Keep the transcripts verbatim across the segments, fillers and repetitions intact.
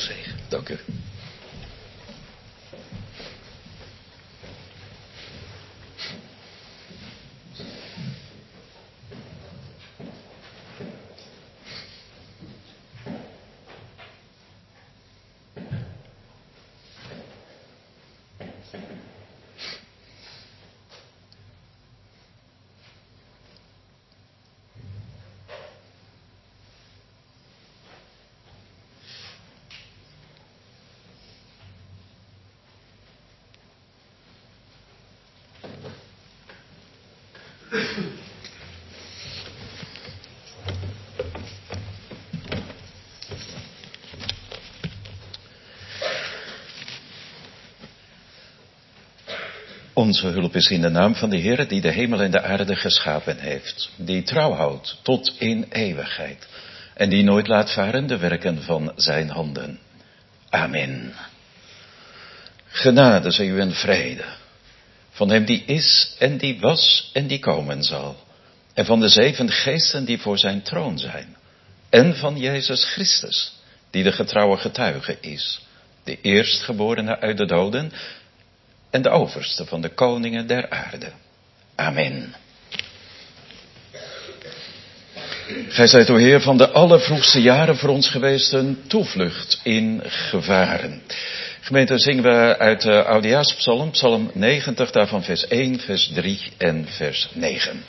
zegen. Dank u. Onze hulp is in de naam van de Heer die de hemel en de aarde geschapen heeft, die trouw houdt tot in eeuwigheid en die nooit laat varen de werken van zijn handen. Amen. Genade zij u en vrede van hem die is en die was en die komen zal, en van de zeven geesten die voor zijn troon zijn, en van Jezus Christus die de getrouwe getuige is, de eerstgeborene uit de doden en de overste van de koningen der aarde. Amen. Gij zijt, o Heer, van de allervroegste jaren voor ons geweest een toevlucht in gevaren. Gemeente, zingen we uit de Oudejaaspsalm, psalm negentig, daarvan vers één, vers drie en vers negen.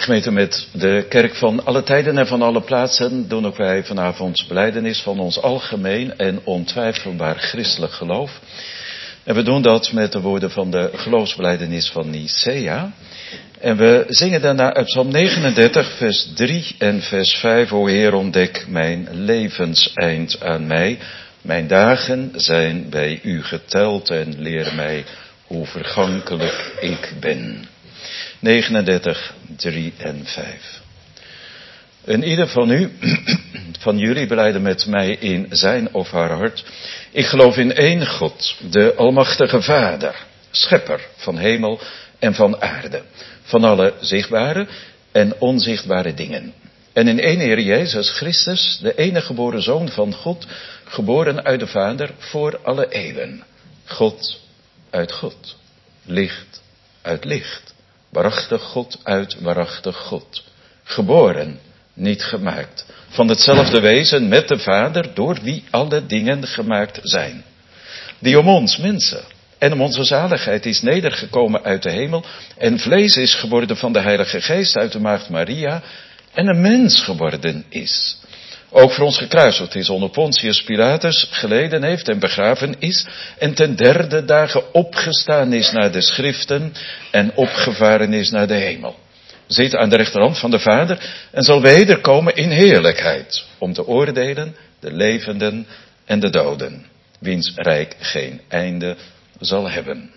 Gemeente, met de kerk van alle tijden en van alle plaatsen doen ook wij vanavond belijdenis van ons algemeen en ontwijfelbaar christelijk geloof. En we doen dat met de woorden van de geloofsbelijdenis van Nicea. En we zingen daarna uit Psalm negenendertig, vers drie en vers vijf. O Heer, ontdek mijn levenseind aan mij. Mijn dagen zijn bij u geteld en leer mij hoe vergankelijk ik ben. negenendertig, drie en vijf. En ieder van u, van jullie, belijde met mij in zijn of haar hart. Ik geloof in één God, de Almachtige Vader, Schepper van hemel en van aarde, van alle zichtbare en onzichtbare dingen. En in één Heer Jezus Christus, de enige geboren Zoon van God, geboren uit de Vader voor alle eeuwen. God uit God, licht uit licht, waarachtig God uit waarachtig God, geboren, niet gemaakt, van hetzelfde wezen met de Vader, door wie alle dingen gemaakt zijn. Die om ons mensen en om onze zaligheid is nedergekomen uit de hemel en vlees is geworden van de Heilige Geest uit de maagd Maria en een mens geworden is. Ook voor ons gekruisigd is onder Pontius Pilatus, geleden heeft en begraven is en ten derde dagen opgestaan is naar de schriften en opgevaren is naar de hemel. Zit aan de rechterhand van de Vader en zal wederkomen in heerlijkheid om te oordelen de levenden en de doden, wiens rijk geen einde zal hebben.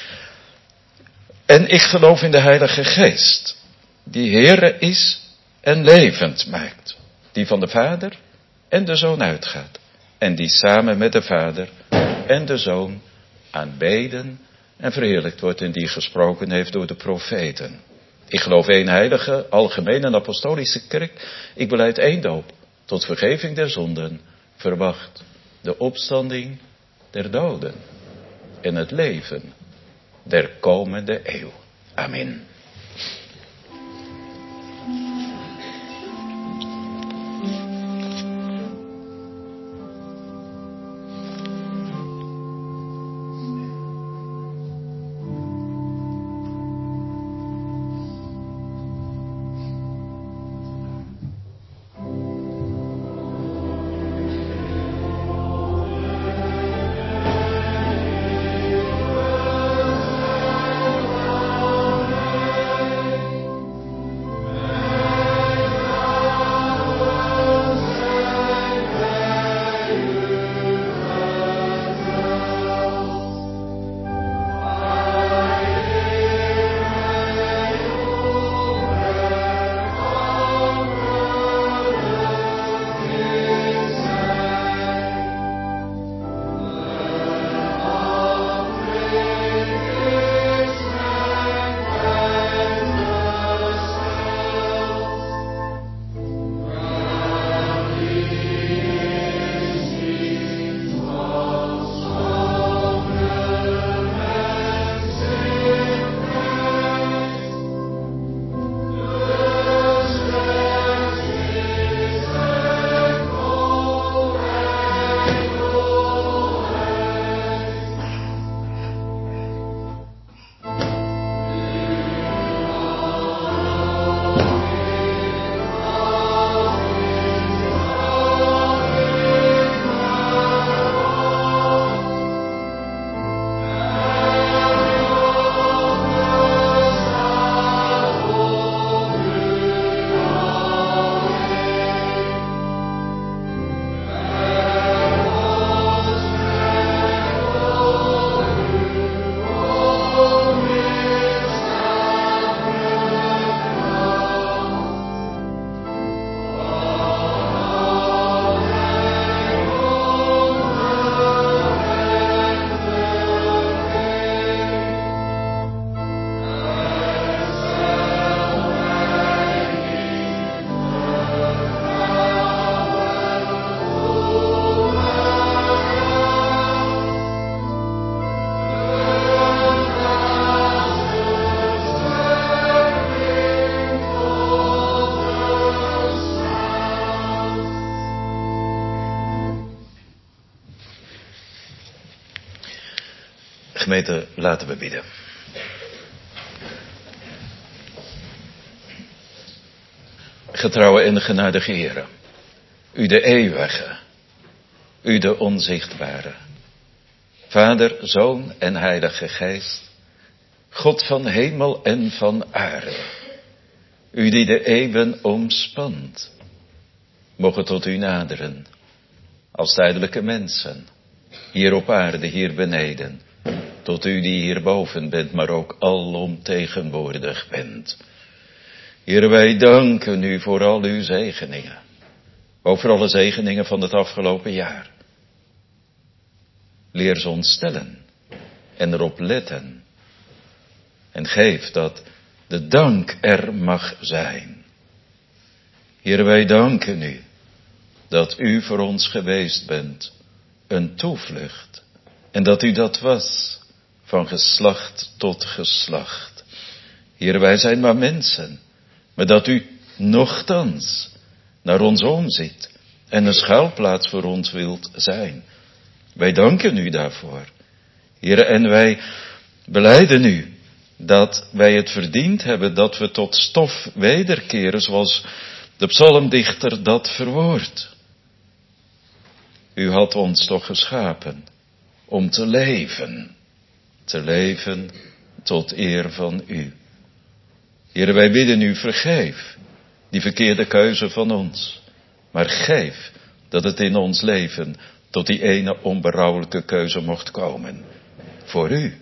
En ik geloof in de Heilige Geest, die Heere is en levend maakt, die van de Vader en de Zoon uitgaat en die samen met de Vader en de Zoon aanbeden en verheerlijkt wordt en die gesproken heeft door de profeten. Ik geloof één heilige, algemene en apostolische kerk. Ik belijd één doop tot vergeving der zonden, verwacht de opstanding der doden en het leven der komende eeuw. Amen. Gemeente, laten we bidden. Getrouwe en genadige Heere, u de eeuwige, u de onzichtbare, Vader, Zoon en Heilige Geest, God van hemel en van aarde, u die de eeuwen omspant, mogen tot u naderen, als tijdelijke mensen, hier op aarde, hier beneden, tot u die hierboven bent, maar ook alomtegenwoordig bent. Heer, wij danken u voor al uw zegeningen, ook voor alle zegeningen van het afgelopen jaar. Leer ze ons stellen en erop letten en geef dat de dank er mag zijn. Heer, wij danken u dat u voor ons geweest bent, een toevlucht, en dat u dat was, van geslacht tot geslacht. Heer, wij zijn maar mensen, maar dat u nochtans naar ons omziet en een schuilplaats voor ons wilt zijn. Wij danken u daarvoor, Heer, en wij belijden u dat wij het verdiend hebben dat we tot stof wederkeren, zoals de psalmdichter dat verwoordt. U had ons toch geschapen om te leven, te leven tot eer van u. Heer, wij bidden u, vergeef die verkeerde keuze van ons, maar geef dat het in ons leven tot die ene onberouwelijke keuze mocht komen. Voor u.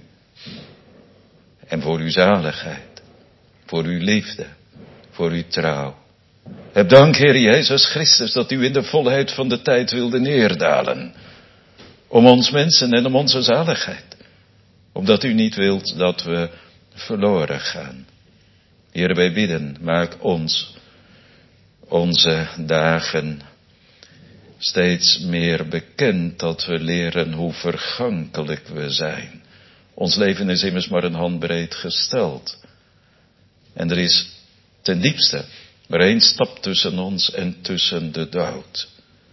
En voor uw zaligheid. Voor uw liefde. Voor uw trouw. Heb dank, Heer Jezus Christus, dat u in de volheid van de tijd wilde neerdalen. Om ons mensen en om onze zaligheid. Omdat u niet wilt dat we verloren gaan. Heer, wij bidden, maak ons, onze dagen, steeds meer bekend, dat we leren hoe vergankelijk we zijn. Ons leven is immers maar een handbreed gesteld. En er is ten diepste maar één stap tussen ons en tussen de dood.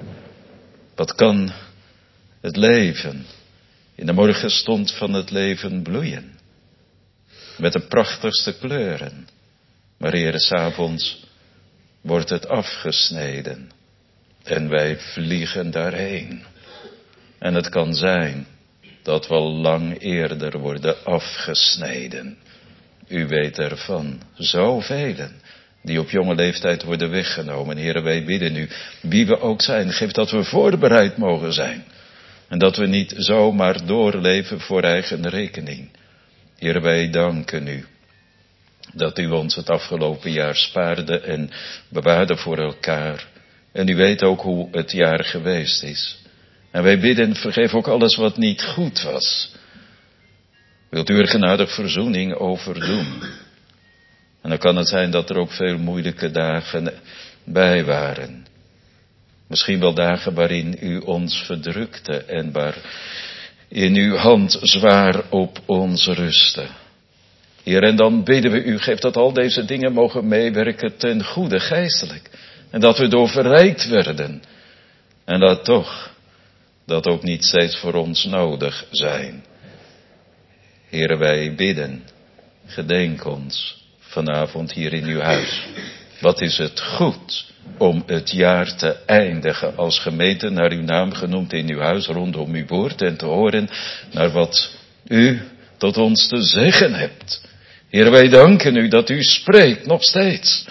Wat kan het leven in de morgenstond van het leven bloeien? Met de prachtigste kleuren. Maar Heere, 's avonds wordt het afgesneden. En wij vliegen daarheen. En het kan zijn dat we al lang eerder worden afgesneden. U weet ervan, zoveel die op jonge leeftijd worden weggenomen. Heere, wij bidden u, wie we ook zijn, geef dat we voorbereid mogen zijn. En dat we niet zomaar doorleven voor eigen rekening. Heere, wij danken u dat u ons het afgelopen jaar spaarde en bewaarde voor elkaar. En u weet ook hoe het jaar geweest is. En wij bidden, vergeef ook alles wat niet goed was. Wilt u er genadig verzoening over doen? En dan kan het zijn dat er ook veel moeilijke dagen bij waren. Misschien wel dagen waarin u ons verdrukte en waar in uw hand zwaar op ons rustte. Heer, en dan bidden we u, geef dat al deze dingen mogen meewerken ten goede geestelijk. En dat we door verrijkt werden. En dat toch, dat ook niet steeds voor ons nodig zijn. Heere, wij bidden, gedenk ons vanavond hier in uw huis. Wat is het goed om het jaar te eindigen als gemeente naar uw naam genoemd in uw huis rondom uw woord en te horen naar wat u tot ons te zeggen hebt. Heer, wij danken u dat u spreekt nog steeds.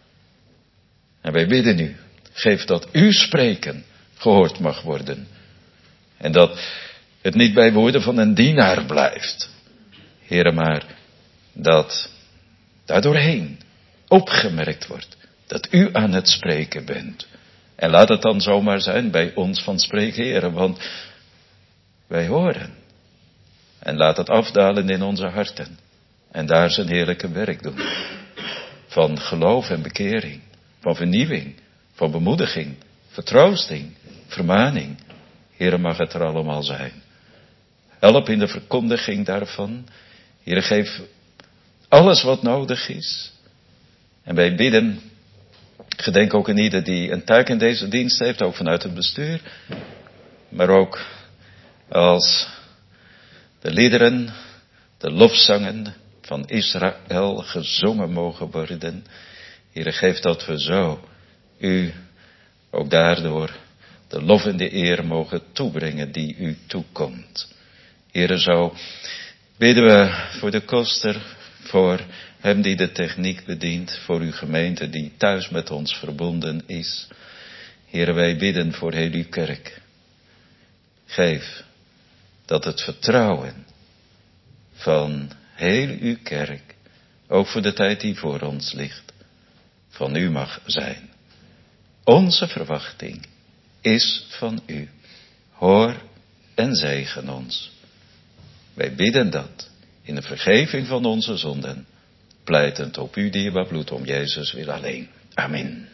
En wij bidden u, geef dat uw spreken gehoord mag worden. En dat het niet bij woorden van een dienaar blijft. Heere, maar dat daardoorheen opgemerkt wordt dat u aan het spreken bent. En laat het dan zomaar zijn bij ons van spreken, Heere, want wij horen. En laat het afdalen in onze harten. En daar zijn heerlijke werk doen. Van geloof en bekering. Van vernieuwing. Van bemoediging. Vertroosting. Vermaning. Heere, mag het er allemaal zijn. Help in de verkondiging daarvan. Heere, geef alles wat nodig is. En wij bidden, gedenk ook aan ieder die een taak in deze dienst heeft, ook vanuit het bestuur. Maar ook als de liederen, de lofzangen van Israël gezongen mogen worden. Heere, geef dat we zo u ook daardoor de lof en de eer mogen toebrengen die u toekomt. Heere, zo bidden we voor de koster, voor hem die de techniek bedient, voor uw gemeente die thuis met ons verbonden is. Heere, wij bidden voor heel uw kerk. Geef dat het vertrouwen van heel uw kerk, ook voor de tijd die voor ons ligt, van u mag zijn. Onze verwachting is van u. Hoor en zegen ons. Wij bidden dat in de vergeving van onze zonden, pleitend op uw dierbaar bloed om Jezus wil alleen. Amen.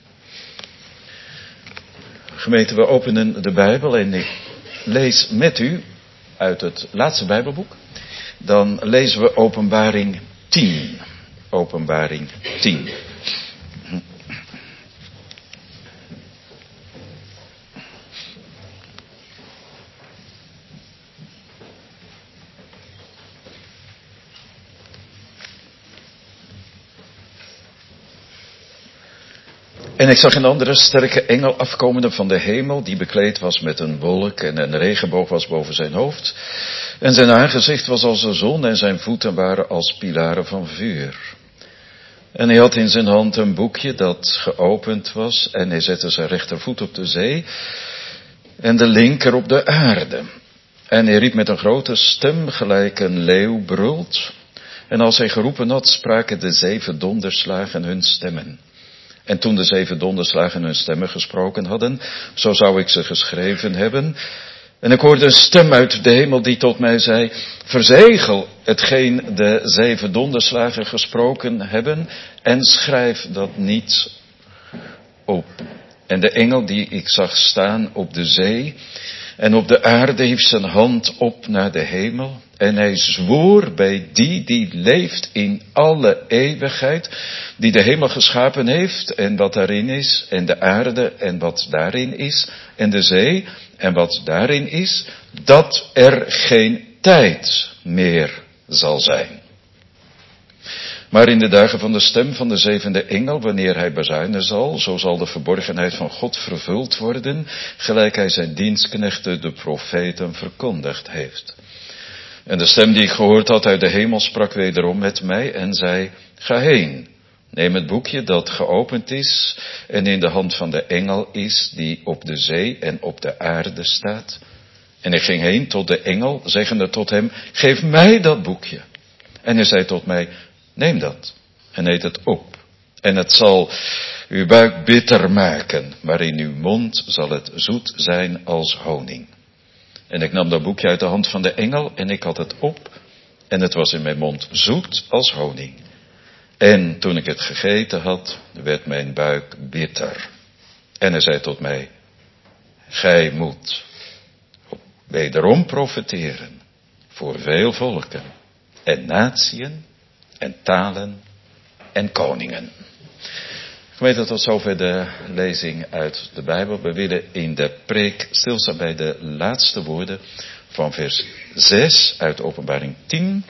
Gemeente, we openen de Bijbel en ik lees met u uit het laatste Bijbelboek. Dan lezen we Openbaring tien. Openbaring tien. En ik zag een andere sterke engel afkomende van de hemel, die bekleed was met een wolk en een regenboog was boven zijn hoofd. En zijn aangezicht was als de zon en zijn voeten waren als pilaren van vuur. En hij had in zijn hand een boekje dat geopend was en hij zette zijn rechtervoet op de zee en de linker op de aarde. En hij riep met een grote stem gelijk een leeuw brult. En als hij geroepen had, spraken de zeven donderslagen hun stemmen. En toen de zeven donderslagen hun stemmen gesproken hadden, zo zou ik ze geschreven hebben. En ik hoorde een stem uit de hemel die tot mij zei, verzegel hetgeen de zeven donderslagen gesproken hebben en schrijf dat niet op. En de engel die ik zag staan op de zee en op de aarde hief zijn hand op naar de hemel. En hij zwoer bij die die leeft in alle eeuwigheid, die de hemel geschapen heeft en wat daarin is, en de aarde en wat daarin is, en de zee en wat daarin is, dat er geen tijd meer zal zijn. Maar in de dagen van de stem van de zevende engel, wanneer hij bezuinen zal, zo zal de verborgenheid van God vervuld worden, gelijk hij zijn dienstknechten, de profeten, verkondigd heeft. En de stem die ik gehoord had uit de hemel sprak wederom met mij en zei, ga heen, neem het boekje dat geopend is en in de hand van de engel is die op de zee en op de aarde staat. En ik ging heen tot de engel, zeggende tot hem, geef mij dat boekje. En hij zei tot mij, neem dat en eet het op. En het zal uw buik bitter maken, maar in uw mond zal het zoet zijn als honing. En ik nam dat boekje uit de hand van de engel en ik had het op en het was in mijn mond zoet als honing. En toen ik het gegeten had, werd mijn buik bitter. En hij zei tot mij, gij moet wederom profeteren voor veel volken en natieën en talen en koningen. Gemeente, tot zover de lezing uit de Bijbel. We willen in de preek stilstaan bij de laatste woorden van vers zes uit Openbaring tien.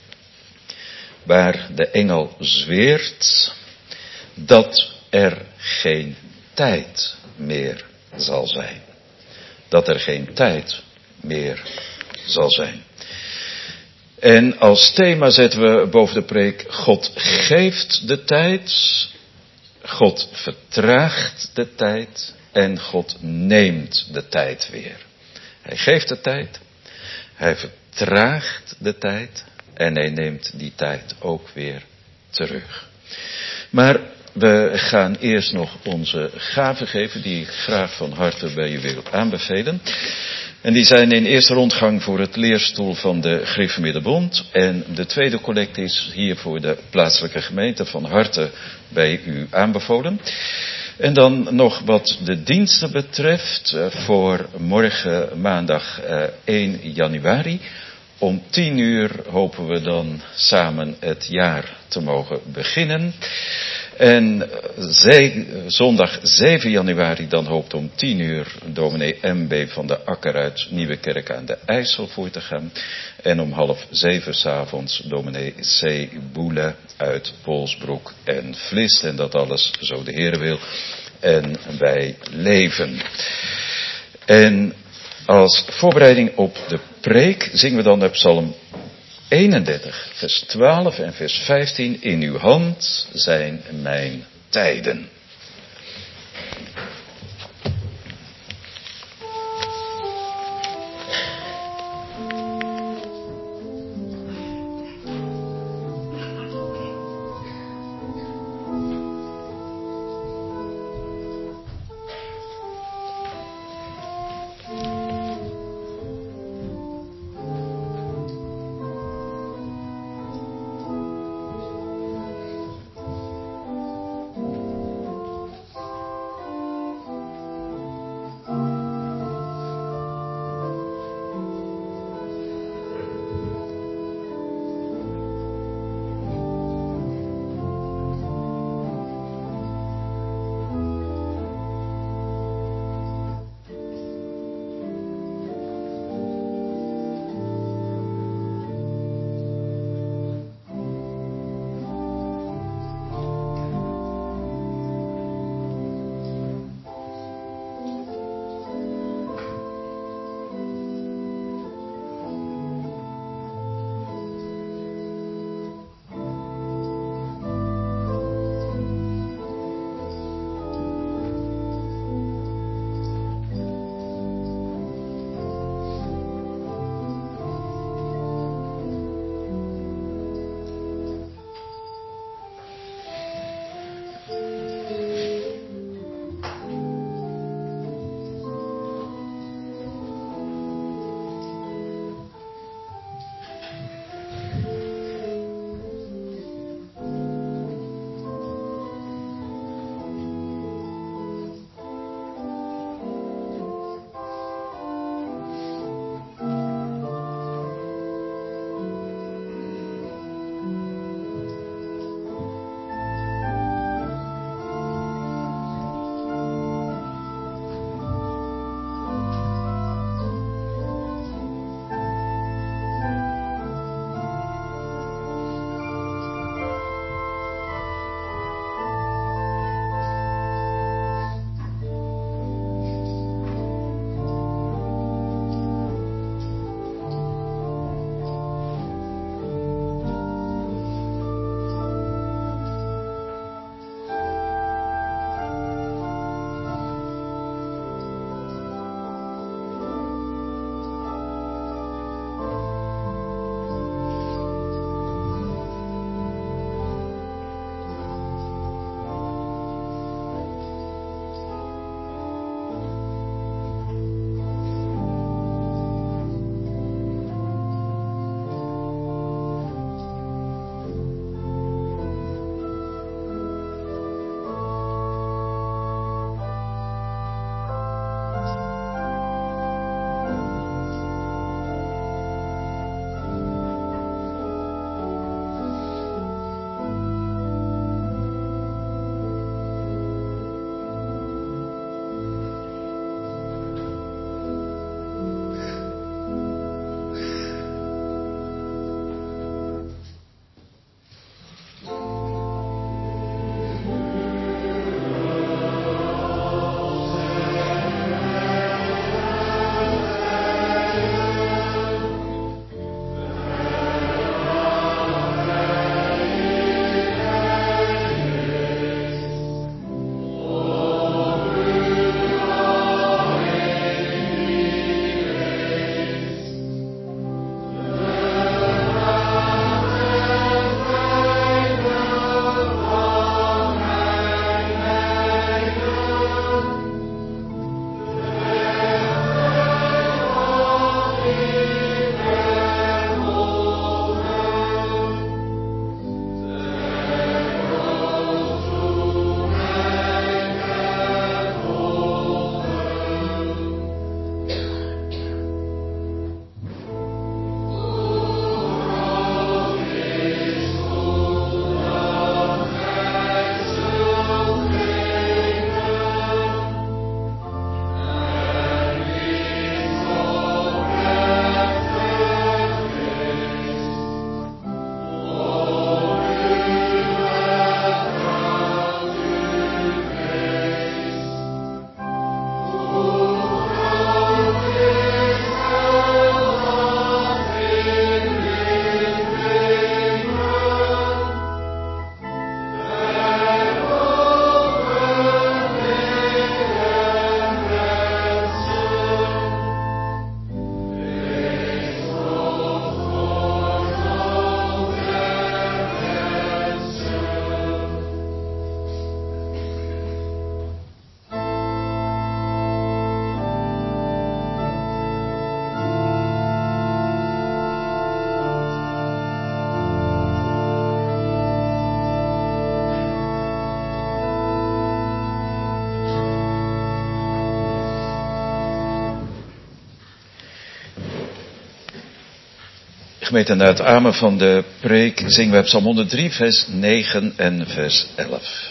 Waar de engel zweert dat er geen tijd meer zal zijn. Dat er geen tijd meer zal zijn. En als thema zetten we boven de preek, God geeft de tijd, God vertraagt de tijd en God neemt de tijd weer. Hij geeft de tijd, hij vertraagt de tijd en hij neemt die tijd ook weer terug. Maar we gaan eerst nog onze gaven geven die ik graag van harte bij u wil aanbevelen. En die zijn in eerste rondgang voor het leerstoel van de Gereformeerde En de tweede collecte is hier voor de plaatselijke gemeente van harte bij u aanbevolen. En dan nog wat de diensten betreft, voor morgen maandag één januari. Om tien uur hopen we dan samen het jaar te mogen beginnen. En zij, zondag zeven januari dan hoopt om tien uur dominee M B van de Akker uit Nieuwekerk aan de IJssel voor te gaan. En om half zeven 's avonds dominee C. Boele uit Polsbroek en Vlist. En dat alles zo de Heer wil. En wij leven. En als voorbereiding op de preek zingen we dan uit Psalm eenendertig, vers twaalf en vers vijftien. In uw hand zijn mijn tijden. Gemeente, na het amen van de preek zingen we Psalm honderddrie, vers negen en vers elf.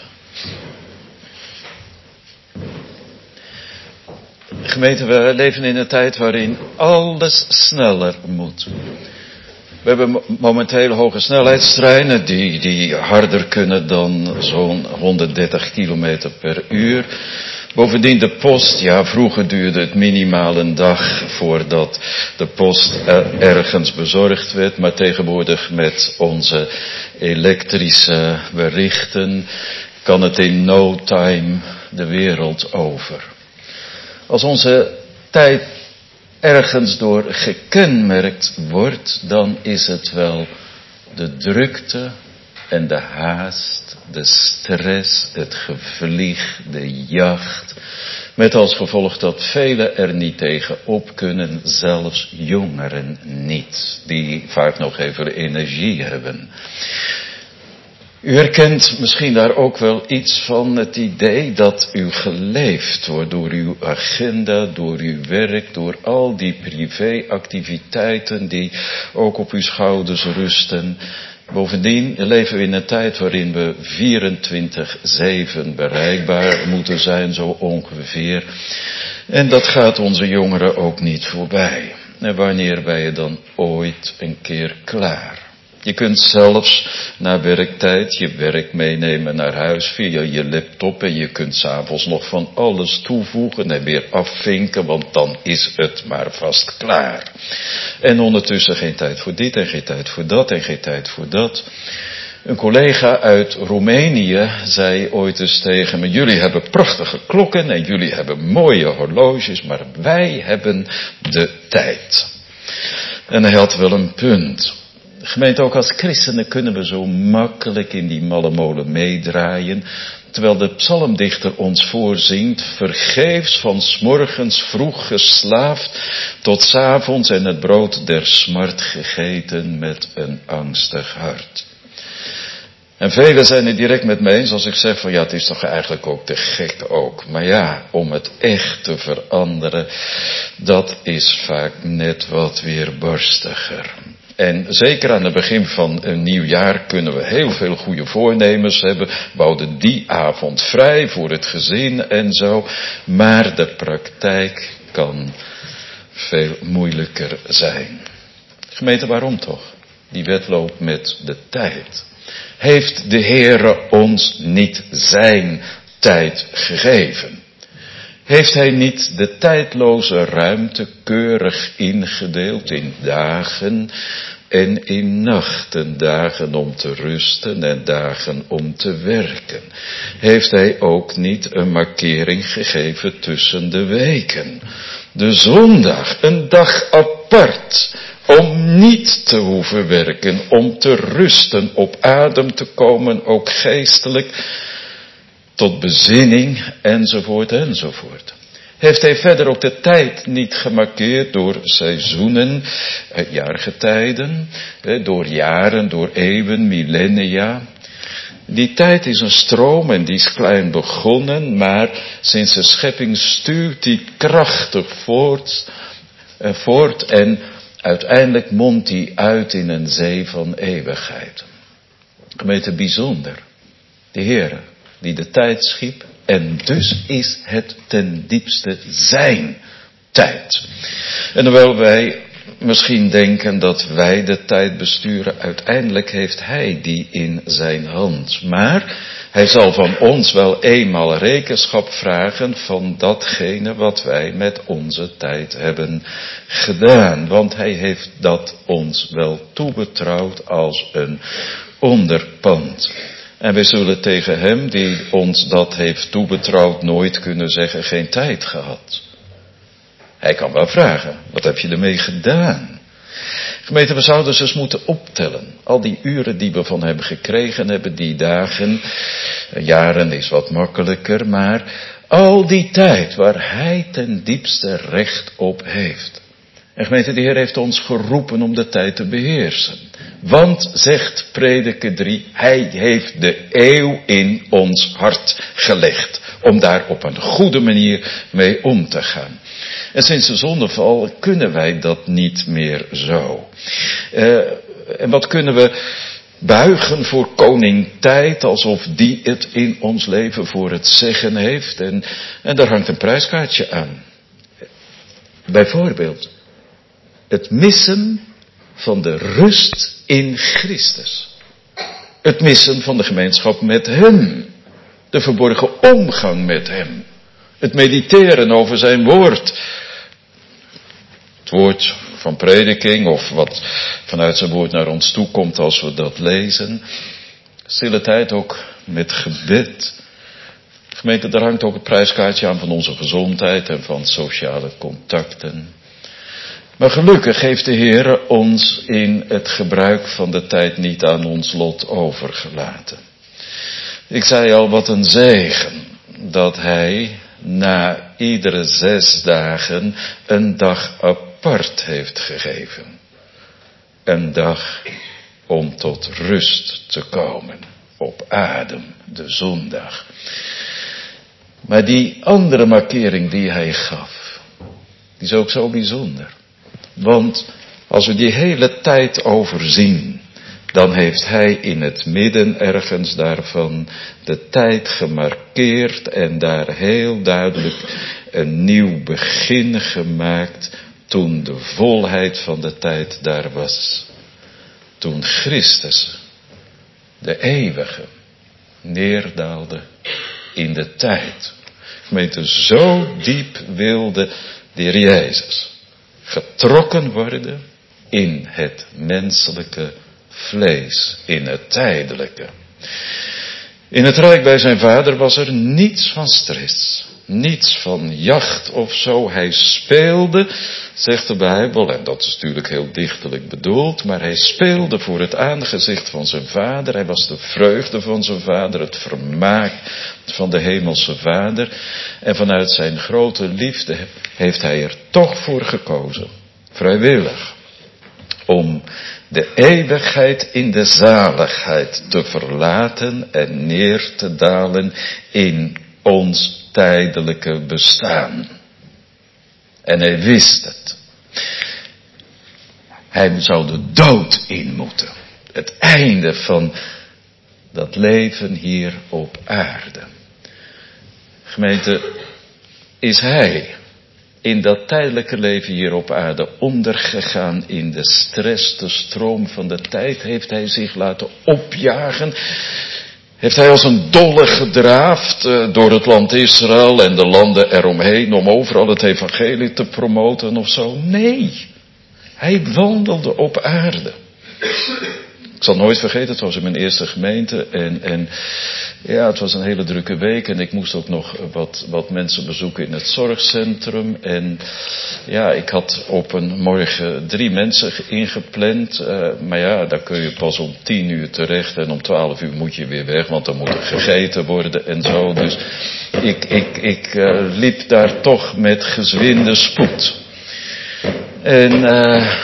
Gemeente, we leven in een tijd waarin alles sneller moet. We hebben momenteel hoge snelheidstreinen die, die harder kunnen dan zo'n honderddertig kilometer per uur. Bovendien de post, ja vroeger duurde het minimaal een dag voordat de post ergens bezorgd werd. Maar tegenwoordig met onze elektrische berichten kan het in no time de wereld over. Als onze tijd ergens door gekenmerkt wordt, dan is het wel de drukte en de haast, de stress, het gevlieg, de jacht. Met als gevolg dat velen er niet tegen op kunnen, zelfs jongeren niet, die vaak nog even energie hebben. U herkent misschien daar ook wel iets van, het idee dat u geleefd wordt door uw agenda, door uw werk, door al die privéactiviteiten die ook op uw schouders rusten. Bovendien leven we in een tijd waarin we vierentwintig zeven bereikbaar moeten zijn, zo ongeveer. En dat gaat onze jongeren ook niet voorbij. En wanneer ben je dan ooit een keer klaar? Je kunt zelfs na werktijd je werk meenemen naar huis via je laptop en je kunt 's avonds nog van alles toevoegen en weer afvinken, want dan is het maar vast klaar. En ondertussen geen tijd voor dit en geen tijd voor dat en geen tijd voor dat. Een collega uit Roemenië zei ooit eens tegen me: jullie hebben prachtige klokken en jullie hebben mooie horloges, maar wij hebben de tijd. En hij had wel een punt. Gemeente, ook als christenen kunnen we zo makkelijk in die malle molen meedraaien, terwijl de psalmdichter ons voorzingt: vergeefs van 's morgens vroeg geslaafd, tot 's avonds en het brood der smart gegeten met een angstig hart. En velen zijn het direct met me eens als ik zeg van ja, het is toch eigenlijk ook te gek ook. Maar ja, om het echt te veranderen, dat is vaak net wat weerbarstiger. En zeker aan het begin van een nieuw jaar kunnen we heel veel goede voornemens hebben. We houden die avond vrij voor het gezin en zo. Maar de praktijk kan veel moeilijker zijn. Gemeente, waarom toch? Die wedloop met de tijd. Heeft de Heere ons niet zijn tijd gegeven? Heeft hij niet de tijdloze ruimte keurig ingedeeld in dagen en in nachten, dagen om te rusten en dagen om te werken? Heeft hij ook niet een markering gegeven tussen de weken? De zondag, een dag apart, om niet te hoeven werken, om te rusten, op adem te komen, ook geestelijk, tot bezinning, enzovoort, enzovoort. Heeft hij verder ook de tijd niet gemarkeerd door seizoenen, jaargetijden, door jaren, door eeuwen, millennia? Die tijd is een stroom en die is klein begonnen, maar sinds de schepping stuurt die krachtig voort, voort en uiteindelijk mondt die uit in een zee van eeuwigheid. Gemeente, bijzonder. De Heere die de tijd schiep, en dus is het ten diepste zijn tijd. En hoewel wij misschien denken dat wij de tijd besturen, uiteindelijk heeft hij die in zijn hand. Maar hij zal van ons wel eenmaal rekenschap vragen van datgene wat wij met onze tijd hebben gedaan. Want hij heeft dat ons wel toebetrouwd als een onderpand. En wij zullen tegen hem die ons dat heeft toebetrouwd nooit kunnen zeggen geen tijd gehad. Hij kan wel vragen, wat heb je ermee gedaan? Gemeente, we zouden ze eens moeten optellen. Al die uren die we van hem gekregen hebben, die dagen, jaren is wat makkelijker, maar al die tijd waar hij ten diepste recht op heeft. En gemeente, de Heer heeft ons geroepen om de tijd te beheersen. Want, zegt Prediker drie, hij heeft de eeuw in ons hart gelegd. Om daar op een goede manier mee om te gaan. En sinds de zondeval kunnen wij dat niet meer zo. Uh, en wat kunnen we buigen voor koning Tijd, alsof die het in ons leven voor het zeggen heeft. En, en daar hangt een prijskaartje aan. Bijvoorbeeld, het missen van de rust in Christus. Het missen van de gemeenschap met Hem. De verborgen omgang met Hem. Het mediteren over zijn woord. Het woord van prediking of wat vanuit zijn woord naar ons toe komt als we dat lezen. Stille tijd ook met gebed. Gemeente, daar hangt ook het prijskaartje aan van onze gezondheid en van sociale contacten. Maar gelukkig heeft de Heer ons in het gebruik van de tijd niet aan ons lot overgelaten. Ik zei al, wat een zegen dat Hij na iedere zes dagen een dag apart heeft gegeven. Een dag om tot rust te komen op adem, de zondag. Maar die andere markering die Hij gaf, die is ook zo bijzonder. Want als we die hele tijd overzien, dan heeft Hij in het midden ergens daarvan de tijd gemarkeerd en daar heel duidelijk een nieuw begin gemaakt toen de volheid van de tijd daar was. Toen Christus, de eeuwige, neerdaalde in de tijd. Gemeente, zo diep wilde de Heer Jezus getrokken worden in het menselijke vlees, in het tijdelijke. In het rijk bij zijn vader was er niets van stress, niets van jacht of zo. Hij speelde, zegt de Bijbel, en dat is natuurlijk heel dichterlijk bedoeld, maar hij speelde voor het aangezicht van zijn vader. Hij was de vreugde van zijn vader, het vermaak van de hemelse vader. En vanuit zijn grote liefde heeft hij er toch voor gekozen, vrijwillig, om de eeuwigheid in de zaligheid te verlaten en neer te dalen in ons tijdelijke bestaan. En hij wist het. Hij zou de dood in moeten. Het einde van dat leven hier op aarde. Gemeente, is hij in dat tijdelijke leven hier op aarde ondergegaan in de stress, de stroom van de tijd? Heeft hij zich laten opjagen? Heeft hij als een dolle gedraafd uh, door het land Israël en de landen eromheen om overal het evangelie te promoten of zo? Nee, hij wandelde op aarde. Ik zal nooit vergeten, het was in mijn eerste gemeente en, en ja, het was een hele drukke week en ik moest ook nog wat, wat mensen bezoeken in het zorgcentrum. En ja, ik had op een morgen drie mensen ingepland, uh, maar ja, daar kun je pas om tien uur terecht en om twaalf uur moet je weer weg, want dan moet er gegeten worden en zo. Dus ik, ik, ik uh, liep daar toch met gezwinde spoed. En uh,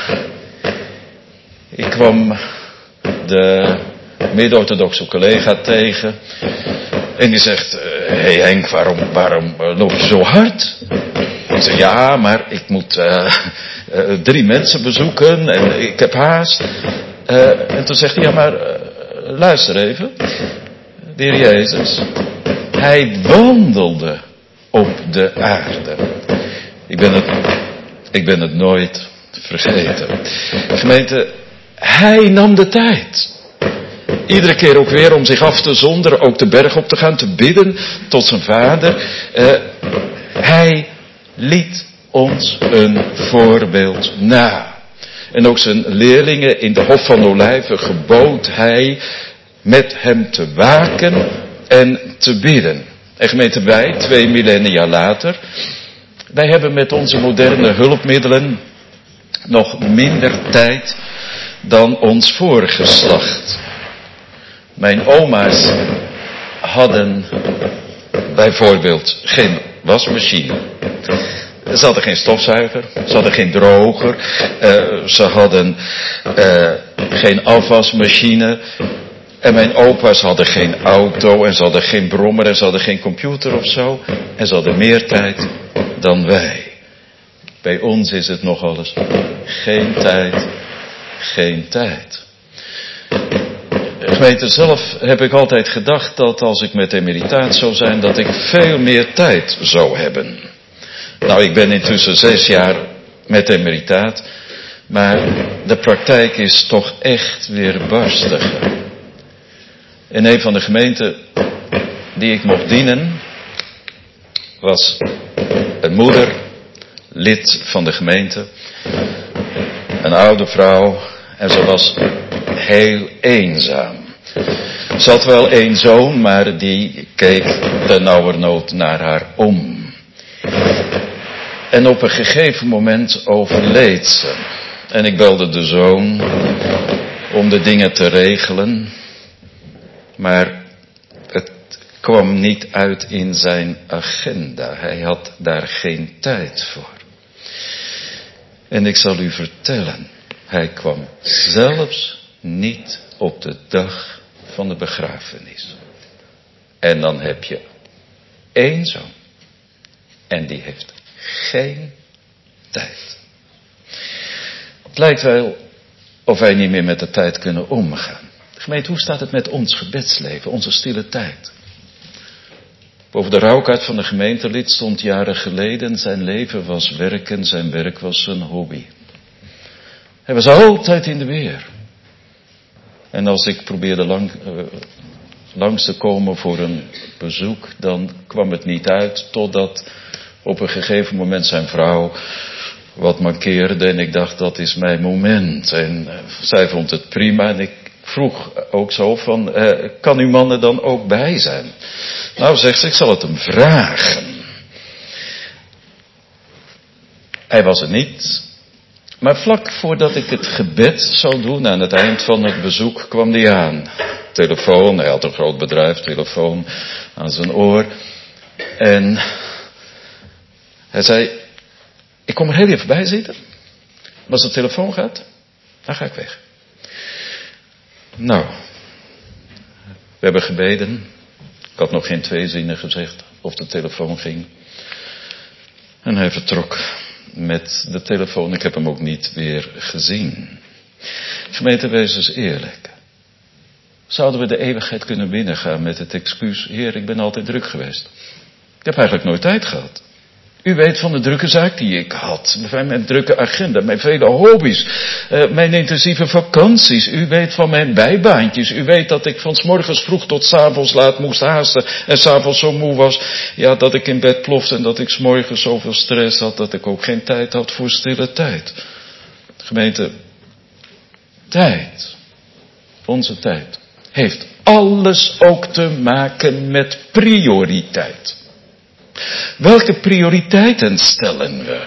ik kwam de Midden-orthodoxe collega tegen. En die zegt, hé hey Henk, waarom, waarom uh, loop je zo hard? Ik zeg, ja, maar ik moet uh, uh, drie mensen bezoeken en ik heb haast. Uh, en toen zegt hij, ja maar uh, luister even. De Heer Jezus, hij wandelde op de aarde. Ik ben het, ik ben het nooit vergeten. Gemeente, hij nam de tijd. Iedere keer ook weer om zich af te zonderen, ook de berg op te gaan, te bidden tot zijn vader. Uh, hij liet ons een voorbeeld na. En ook zijn leerlingen in de Hof van Olijven gebood hij met hem te waken en te bidden. En gemeente, wij, twee millennia later, wij hebben met onze moderne hulpmiddelen nog minder tijd dan ons voorgeslacht. Mijn oma's hadden bijvoorbeeld geen wasmachine. Ze hadden geen stofzuiger, ze hadden geen droger, uh, ze hadden uh, geen afwasmachine. En mijn opa's hadden geen auto en ze hadden geen brommer en ze hadden geen computer of zo. En ze hadden meer tijd dan wij. Bij ons is het nogal eens geen tijd, geen tijd. Gemeente, zelf heb ik altijd gedacht dat als ik met emeritaat zou zijn, dat ik veel meer tijd zou hebben. Nou, ik ben intussen zes jaar met emeritaat, maar de praktijk is toch echt weer barstiger. In een van de gemeenten die ik mocht dienen, was een moeder, lid van de gemeente, een oude vrouw, en ze was heel eenzaam. Ze had wel één zoon, maar die keek ternauwernood naar haar om. En op een gegeven moment overleed ze. En ik belde de zoon om de dingen te regelen, maar het kwam niet uit in zijn agenda. Hij had daar geen tijd voor. En ik zal u vertellen, hij kwam zelfs niet op de dag van de begrafenis. En dan heb je één zoon. En die heeft geen tijd. Het lijkt wel of wij niet meer met de tijd kunnen omgaan. Gemeente, hoe staat het met ons gebedsleven, onze stille tijd? Boven de rouwkaart van de gemeentelid stond jaren geleden: zijn leven was werken, zijn werk was zijn hobby. Hij was altijd in de weer. En als ik probeerde lang, uh, langs te komen voor een bezoek, dan kwam het niet uit, totdat op een gegeven moment zijn vrouw wat mankeerde en ik dacht, dat is mijn moment. En uh, zij vond het prima en ik vroeg ook zo van, uh, kan uw man er dan ook bij zijn? Nou, zegt ze, ik zal het hem vragen. Hij was er niet. Maar vlak voordat ik het gebed zou doen, aan het eind van het bezoek, kwam hij aan. Telefoon, hij had een groot bedrijf, telefoon aan zijn oor. En hij zei, ik kom er heel even bij zitten. Maar als de telefoon gaat, dan ga ik weg. Nou, we hebben gebeden. Ik had nog geen twee zinnen gezegd of de telefoon ging. En hij vertrok met de telefoon. Ik heb hem ook niet weer gezien. Gemeente, wees eens eerlijk. Zouden we de eeuwigheid kunnen binnengaan met het excuus, Heer, ik ben altijd druk geweest. Ik heb eigenlijk nooit tijd gehad. U weet van de drukke zaak die ik had. Mijn drukke agenda, mijn vele hobby's. Uh, mijn intensieve vakanties. U weet van mijn bijbaantjes. U weet dat ik van 's morgens vroeg tot 's avonds laat moest haasten. En 's avonds zo moe was. Ja, dat ik in bed plofte en dat ik 's morgens zoveel stress had. Dat ik ook geen tijd had voor stille tijd. Gemeente, tijd. Onze tijd. Heeft alles ook te maken met prioriteit. Welke prioriteiten stellen we?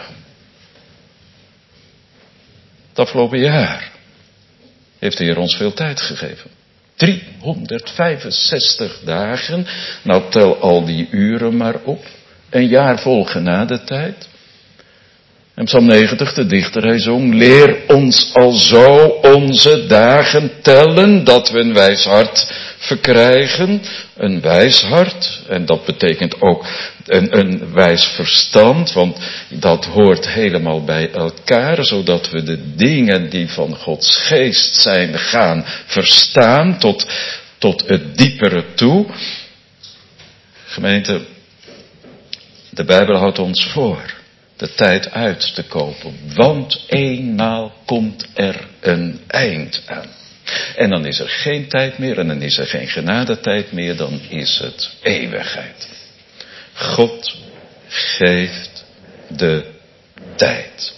Het afgelopen jaar heeft de Heer ons veel tijd gegeven. driehonderdvijfenzestig dagen. Nou, tel al die uren maar op. Een jaar vol genadetijd. En Psalm negentig, de dichter, hij zong, leer ons alzo onze dagen tellen, dat we een wijs hart verkrijgen. Een wijs hart, en dat betekent ook een, een wijs verstand, want dat hoort helemaal bij elkaar, zodat we de dingen die van Gods geest zijn gaan verstaan tot, tot het diepere toe. Gemeente, de Bijbel houdt ons voor de tijd uit te kopen, want eenmaal komt er een eind aan. En dan is er geen tijd meer en dan is er geen genadetijd meer, dan is het eeuwigheid. God geeft de tijd.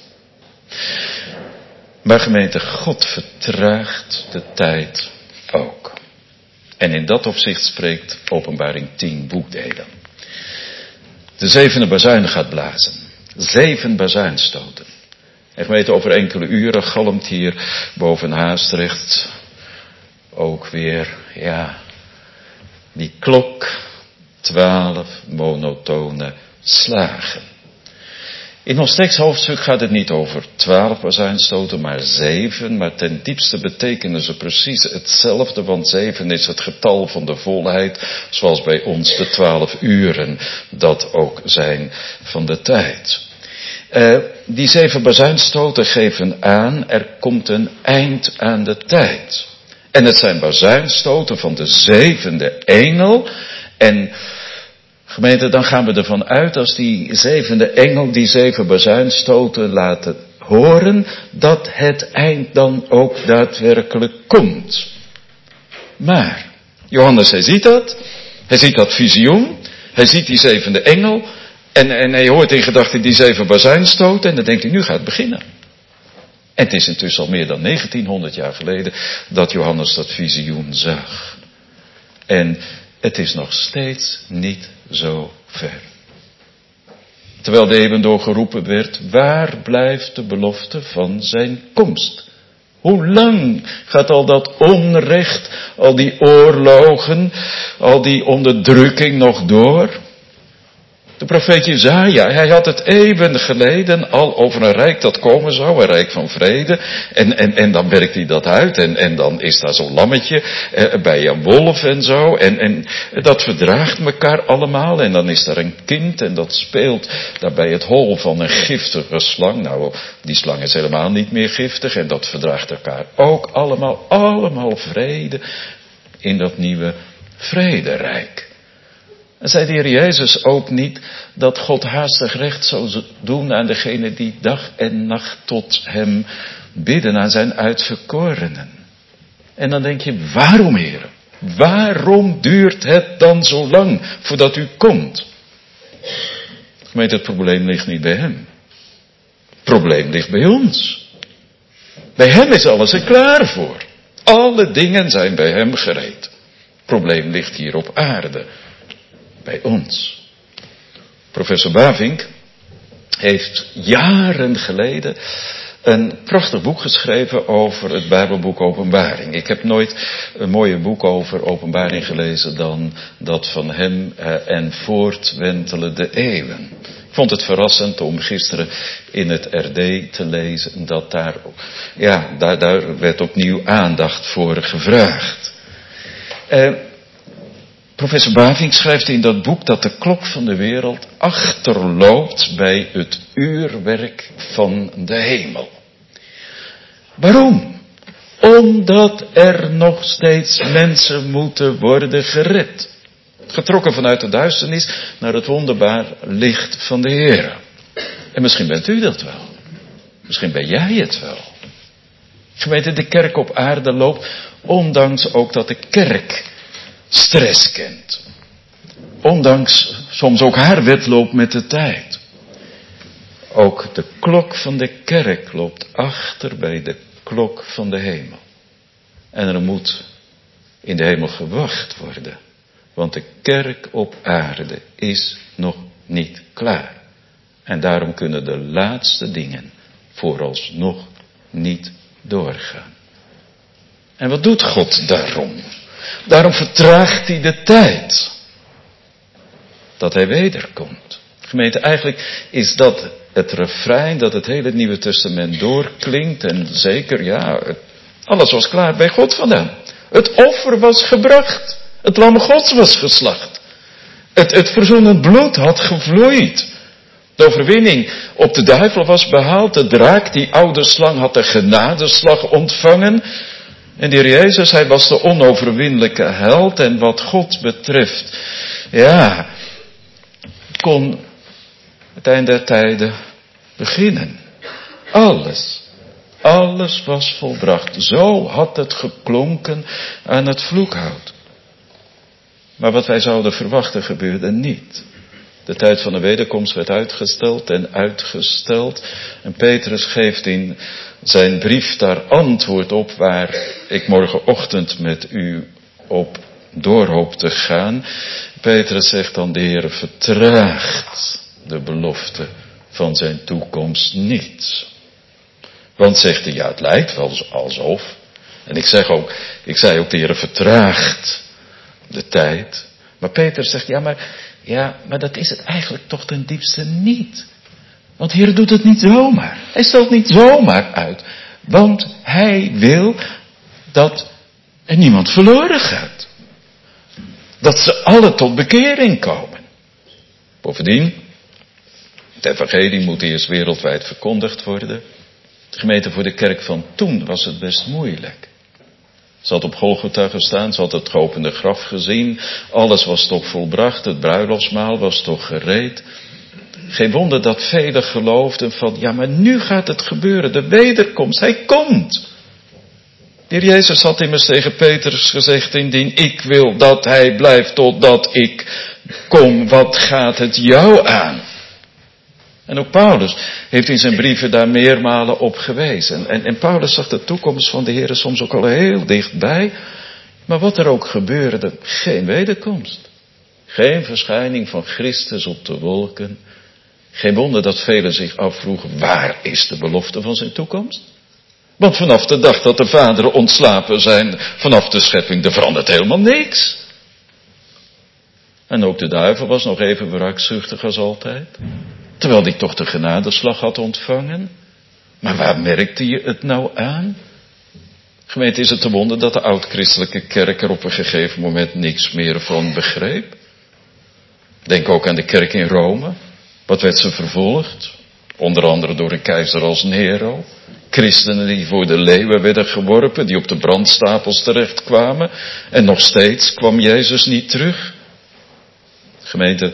Maar gemeente, God vertraagt de tijd ook. En in dat opzicht spreekt Openbaring tien boekdelen. De zevende bazuin gaat blazen. Zeven bazuinstoten. En gemeente, over enkele uren galmt hier boven Haastrecht ook weer, ja, die klok, twaalf monotone slagen. In ons teksthoofdstuk gaat het niet over twaalf bazuinstoten, maar zeven. Maar ten diepste betekenen ze precies hetzelfde, want zeven is het getal van de volheid, zoals bij ons de twaalf uren dat ook zijn van de tijd. Uh, die zeven bazuinstoten geven aan, er komt een eind aan de tijd. En het zijn bazuinstoten van de zevende engel. En gemeente, dan gaan we ervan uit, als die zevende engel die zeven bazuinstoten laten horen, dat het eind dan ook daadwerkelijk komt. Maar Johannes, hij ziet dat. Hij ziet dat visioen. Hij ziet die zevende engel. En, en hij hoort in gedachten die zeven bazuinstoten. En dan denkt hij, nu gaat het beginnen. En het is intussen al meer dan negentienhonderd jaar geleden dat Johannes dat visioen zag. En het is nog steeds niet zo ver. Terwijl de eeuwen door geroepen werd, waar blijft de belofte van zijn komst? Hoe lang gaat al dat onrecht, al die oorlogen, al die onderdrukking nog door? De profeet Jesaja, hij had het eeuwen geleden al over een rijk dat komen zou, een rijk van vrede. En, en, en dan werkt hij dat uit en, en dan is daar zo'n lammetje eh, bij een wolf en zo. En, en dat verdraagt elkaar allemaal en dan is daar een kind en dat speelt daarbij het hol van een giftige slang. Nou, die slang is helemaal niet meer giftig en dat verdraagt elkaar ook allemaal, allemaal vrede in dat nieuwe vrederijk. En zei de Heer Jezus ook niet dat God haastig recht zou doen aan degene die dag en nacht tot hem bidden, aan zijn uitverkorenen. En dan denk je, waarom Heer? Waarom duurt het dan zo lang voordat u komt? Gemeente, het probleem ligt niet bij hem. Het probleem ligt bij ons. Bij hem is alles er klaar voor. Alle dingen zijn bij hem gereed. Het probleem ligt hier op aarde. Bij ons. Professor Bavinck heeft jaren geleden een prachtig boek geschreven over het Bijbelboek Openbaring. Ik heb nooit een mooier boek over Openbaring gelezen dan dat van hem eh, en voortwentelen de eeuwen. Ik vond het verrassend om gisteren in het R D te lezen dat daar, ja, daar, daar werd opnieuw aandacht voor gevraagd. Eh, Professor Bavinck schrijft in dat boek dat de klok van de wereld achterloopt bij het uurwerk van de hemel. Waarom? Omdat er nog steeds mensen moeten worden gered. Getrokken vanuit de duisternis naar het wonderbaar licht van de Heer. En misschien bent u dat wel. Misschien ben jij het wel. Gemeente, de kerk op aarde loopt, ondanks ook dat de kerk stress kent. Ondanks soms ook haar wedloop met de tijd. Ook de klok van de kerk loopt achter bij de klok van de hemel. En er moet in de hemel gewacht worden. Want de kerk op aarde is nog niet klaar. En daarom kunnen de laatste dingen vooralsnog niet doorgaan. En wat doet God daarom? Daarom vertraagt hij de tijd. Dat hij wederkomt. Gemeente, eigenlijk is dat het refrein dat het hele Nieuwe Testament doorklinkt. En zeker, ja, alles was klaar bij God vandaan. Het offer was gebracht. Het lam Gods was geslacht. Het, het verzoenend bloed had gevloeid. De overwinning op de duivel was behaald. De draak, die oude slang, had de genadeslag ontvangen. En de Heer Jezus, hij was de onoverwinnelijke held. En wat God betreft, ja, kon het eind der tijden beginnen. Alles, alles was volbracht. Zo had het geklonken aan het vloekhout. Maar wat wij zouden verwachten gebeurde niet. De tijd van de wederkomst werd uitgesteld en uitgesteld. En Petrus geeft in zijn brief daar antwoord op waar ik morgenochtend met u op door hoop te gaan. Petrus zegt dan, de Heer vertraagt de belofte van zijn toekomst niet. Want zegt hij, ja, het lijkt wel alsof. En ik zeg ook, ik zei ook, de Heer vertraagt de tijd. Maar Petrus zegt, ja, maar, ja, maar dat is het eigenlijk toch ten diepste niet. Want de Heer doet het niet zomaar. Hij stelt niet zomaar uit. Want hij wil dat er niemand verloren gaat. Dat ze alle tot bekering komen. Bovendien, Het evangelie moet eerst wereldwijd verkondigd worden. De gemeente, voor de kerk van toen was het best moeilijk. Ze had op Golgotha gestaan, ze had het geopende graf gezien. Alles was toch volbracht, het bruiloftsmaal was toch gereed. Geen wonder dat velen geloofden van, ja, maar nu gaat het gebeuren, de wederkomst, hij komt. De Heer Jezus had immers tegen Petrus gezegd, indien ik wil dat hij blijft totdat ik kom, wat gaat het jou aan? En ook Paulus heeft in zijn brieven daar meermalen op gewezen. En, en Paulus zag de toekomst van de Heer soms ook al heel dichtbij. Maar wat er ook gebeurde, geen wederkomst. Geen verschijning van Christus op de wolken. Geen wonder dat velen zich afvroegen, waar is de belofte van zijn toekomst? Want vanaf de dag dat de vaderen ontslapen zijn, vanaf de schepping, er verandert helemaal niks. En ook de duivel was nog even wraakzuchtig als altijd. Terwijl hij toch de genadeslag had ontvangen. Maar waar merkte je het nou aan? Gemeente, is het te wonder dat de oud-christelijke kerk er op een gegeven moment niks meer van begreep? Denk ook aan de kerk in Rome. Wat werd ze vervolgd? Onder andere door een keizer als Nero. Christenen die voor de leeuwen werden geworpen, die op de brandstapels terechtkwamen. En nog steeds kwam Jezus niet terug. Gemeente,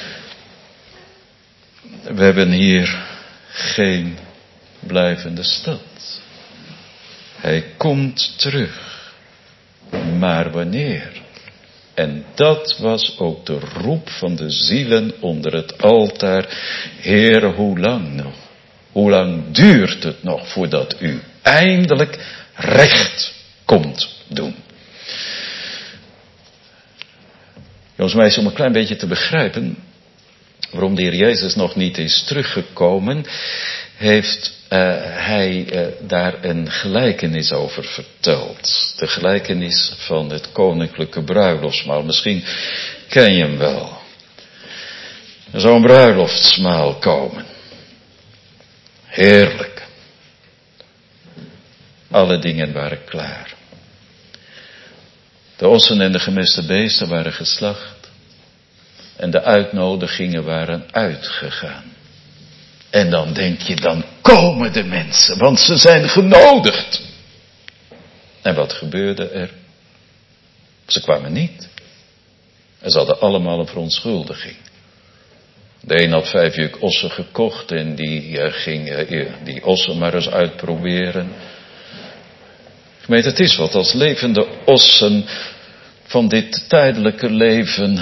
we hebben hier geen blijvende stad. Hij komt terug. Maar wanneer? En dat was ook de roep van de zielen onder het altaar. Heer, hoe lang nog? Hoe lang duurt het nog voordat u eindelijk recht komt doen? Jongens, meisjes, om een klein beetje te begrijpen waarom de Heer Jezus nog niet is teruggekomen, heeft uh, hij uh, daar een gelijkenis over verteld. De gelijkenis van het koninklijke bruiloftsmaal. Misschien ken je hem wel. Er zou een bruiloftsmaal komen. Heerlijk. Alle dingen waren klaar. De ossen en de gemeste beesten waren geslacht. En de uitnodigingen waren uitgegaan. En dan denk je, dan komen de mensen, want ze zijn genodigd. En wat gebeurde er? Ze kwamen niet. En ze hadden allemaal een verontschuldiging. De een had vijf juk ossen gekocht en die uh, ging uh, die ossen maar eens uitproberen. Gemeente, het is wat als levende ossen van dit tijdelijke leven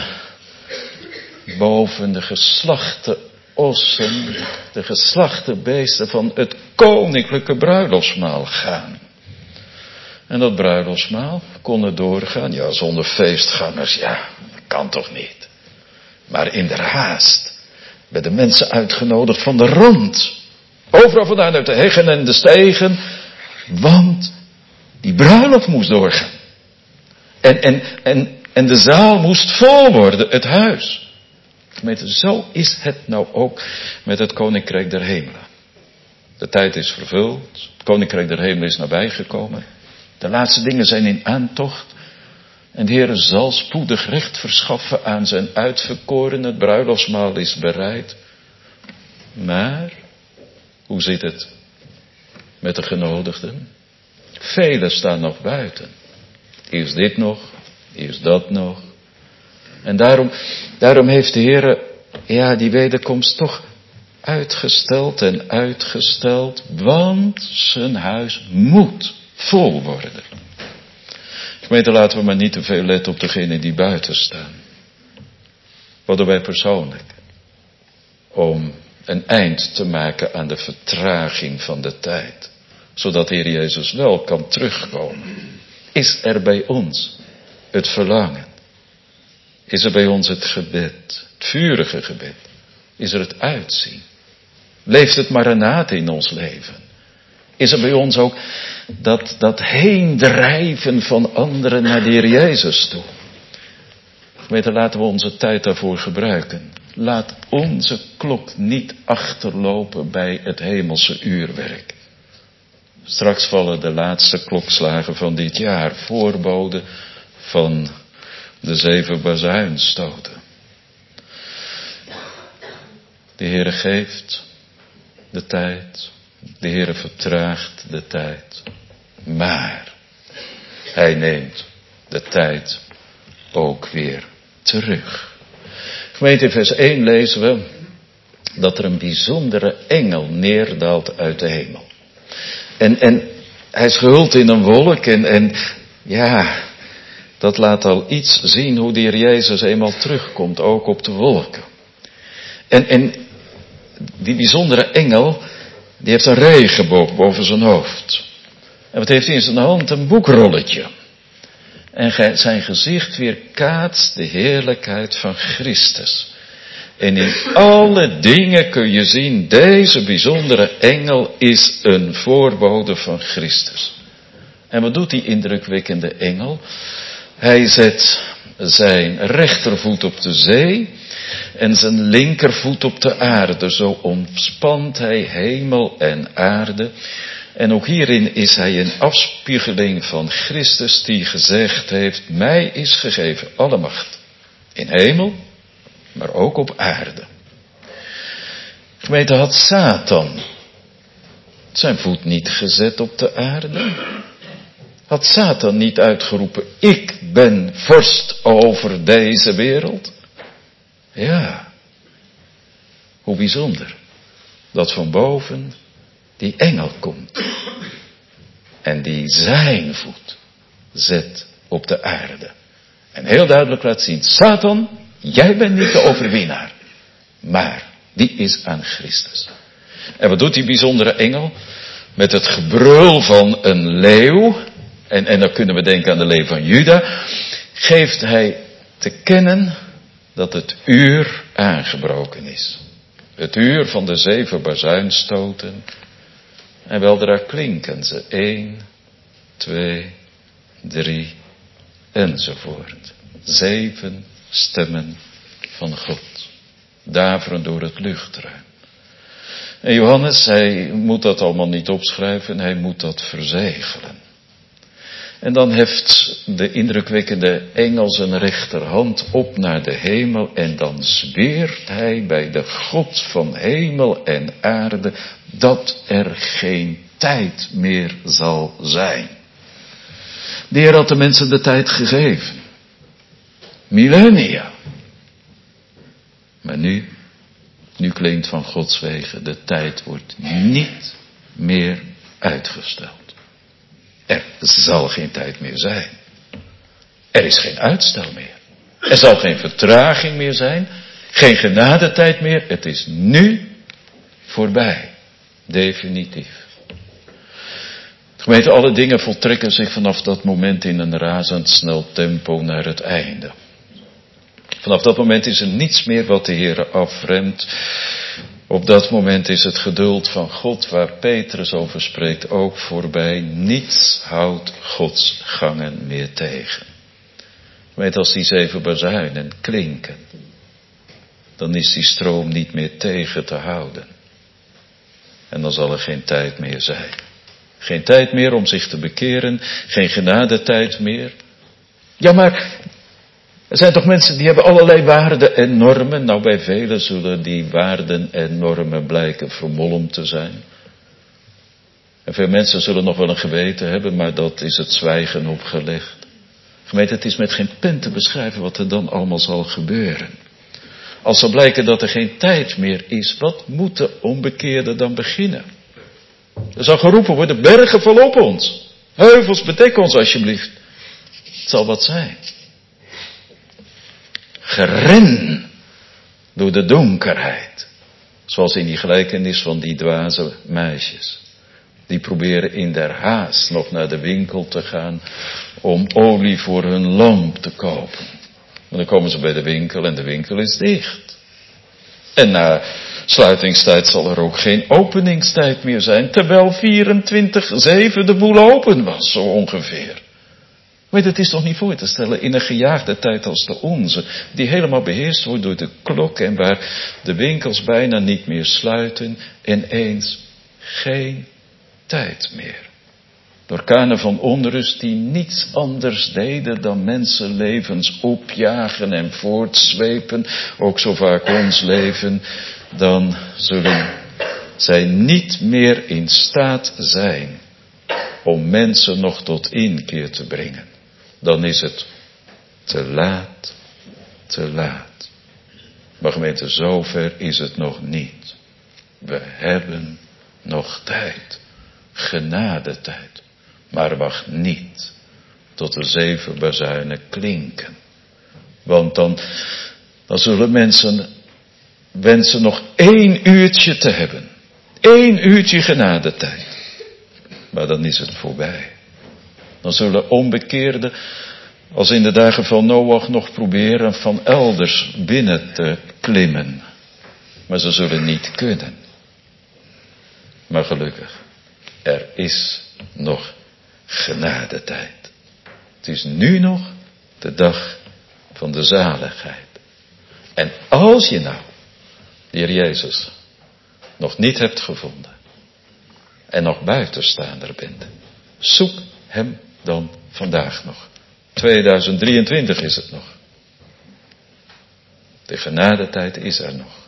boven de geslachte ossen, de geslachte beesten van het koninklijke bruiloftsmaal gaan. En dat bruiloftsmaal kon er doorgaan, ja, zonder feestgangers, ja, dat kan toch niet. Maar in de haast werden mensen uitgenodigd van de rand. Overal vandaan uit de heggen en de stegen, want die bruiloft moest doorgaan. En, en, en, en de zaal moest vol worden, het huis. Gemeente, zo is het nou ook met het Koninkrijk der Hemelen. De tijd is vervuld, het Koninkrijk der Hemelen is nabijgekomen. De laatste dingen zijn in aantocht. En de Heer zal spoedig recht verschaffen aan zijn uitverkoren. Het bruiloftsmaal is bereid. Maar, hoe zit het met de genodigden? Velen staan nog buiten. Eerst dit nog, eerst dat nog. En daarom, daarom heeft de Heer, ja, die wederkomst toch uitgesteld en uitgesteld. Want zijn huis moet vol worden. Gemeente, laten we maar niet te veel letten op degenen die buiten staan. Wat doen wij persoonlijk? Om een eind te maken aan de vertraging van de tijd. Zodat de Heer Jezus wel kan terugkomen. Is er bij ons het verlangen? Is er bij ons het gebed? Het vurige gebed? Is er het uitzien? Leeft het Maranatha in ons leven? Is er bij ons ook dat, dat heendrijven van anderen naar de Heer Jezus toe? Gemeente, laten we onze tijd daarvoor gebruiken. Laat onze klok niet achterlopen bij het hemelse uurwerk. Straks vallen de laatste klokslagen van dit jaar, voorbode van de zeven bazuinstoten. De Heere geeft de tijd. De Heere vertraagt de tijd. Maar hij neemt de tijd ook weer terug. Gemeente, in vers één lezen we dat er een bijzondere engel neerdaalt uit de hemel. En, en hij is gehuld in een wolk en, en ja, dat laat al iets zien hoe de Heer Jezus eenmaal terugkomt, ook op de wolken. En, en die bijzondere engel, die heeft een regenboog boven zijn hoofd. En wat heeft hij in zijn hand? Een boekrolletje. En zijn gezicht weerkaatst de heerlijkheid van Christus. En in alle dingen kun je zien, deze bijzondere engel is een voorbode van Christus. En wat doet die indrukwekkende engel? Hij zet zijn rechtervoet op de zee en zijn linkervoet op de aarde. Zo omspant hij hemel en aarde. En ook hierin is hij een afspiegeling van Christus die gezegd heeft, mij is gegeven alle macht. In hemel, maar ook op aarde. Gemeente, had Satan zijn voet niet gezet op de aarde? Had Satan niet uitgeroepen, ik ben vorst over deze wereld? Ja, hoe bijzonder dat van boven die engel komt. En die zijn voet zet op de aarde. En heel duidelijk laat zien, Satan, jij bent niet de overwinnaar. Maar die is aan Christus. En wat doet die bijzondere engel? Met het gebrul van een leeuw. En, en dan kunnen we denken aan de leeuw van Juda. Geeft hij te kennen dat het uur aangebroken is. Het uur van de zeven bazuinstoten. En weldra klinken ze. één, twee, drie, enzovoort. Zeven stemmen van God. Daveren door het luchtruim. En Johannes, hij moet dat allemaal niet opschrijven. Hij moet dat verzegelen. En dan heft de indrukwekkende engel zijn rechterhand op naar de hemel. En dan zweert hij bij de God van hemel en aarde dat er geen tijd meer zal zijn. De Heer had de mensen de tijd gegeven. Millennia. Maar nu, nu klinkt van Gods wegen, de tijd wordt niet meer uitgesteld. Er zal geen tijd meer zijn. Er is geen uitstel meer. Er zal geen vertraging meer zijn. Geen genadetijd meer. Het is nu voorbij. Definitief. Gemeente, alle dingen voltrekken zich vanaf dat moment in een razendsnel tempo naar het einde. Vanaf dat moment is er niets meer wat de Heer afremt. Op dat moment is het geduld van God, waar Petrus over spreekt, ook voorbij. Niets houdt Gods gangen meer tegen. Weet, als die zeven bazuinen klinken, dan is die stroom niet meer tegen te houden. En dan zal er geen tijd meer zijn. Geen tijd meer om zich te bekeren, geen genadetijd meer. Ja, maar er zijn toch mensen die hebben allerlei waarden en normen. Nou, bij velen zullen die waarden en normen blijken vermolmd te zijn. En veel mensen zullen nog wel een geweten hebben, maar dat is het zwijgen opgelegd. Gemeente, het is met geen pen te beschrijven wat er dan allemaal zal gebeuren. Als zal blijken dat er geen tijd meer is, wat moet de onbekeerde dan beginnen? Er zal geroepen worden, bergen val op ons. Heuvels bedek ons alsjeblieft. Het zal wat zijn. Geren door de donkerheid. Zoals in die gelijkenis van die dwaze meisjes. Die proberen in der haast nog naar de winkel te gaan om olie voor hun lamp te kopen. En dan komen ze bij de winkel en de winkel is dicht. En na sluitingstijd zal er ook geen openingstijd meer zijn, terwijl vierentwintig zeven de boel open was, zo ongeveer. Weet, het is toch niet voor te stellen in een gejaagde tijd als de onze, die helemaal beheerst wordt door de klok en waar de winkels bijna niet meer sluiten en eens geen tijd meer. Orkanen van onrust die niets anders deden dan mensenlevens opjagen en voortzwepen, ook zo vaak ons leven. dan zullen zij niet meer in staat zijn om mensen nog tot inkeer te brengen. Dan is het te laat, te laat. Maar gemeente, zover is het nog niet. We hebben nog tijd. Genadetijd. Maar wacht niet tot de zeven bazuinen klinken. Want dan, dan zullen mensen wensen nog één uurtje te hebben. Eén uurtje genadetijd. Maar dan is het voorbij. Dan zullen onbekeerden, als in de dagen van Noach, nog proberen van elders binnen te klimmen. Maar ze zullen niet kunnen. Maar gelukkig, er is nog genadetijd. Het is nu nog de dag van de zaligheid. En als je nou de Heer Jezus nog niet hebt gevonden en nog buitenstaander bent, zoek hem dan vandaag nog. tweeduizend drieëntwintig is het nog. De genadetijd is er nog.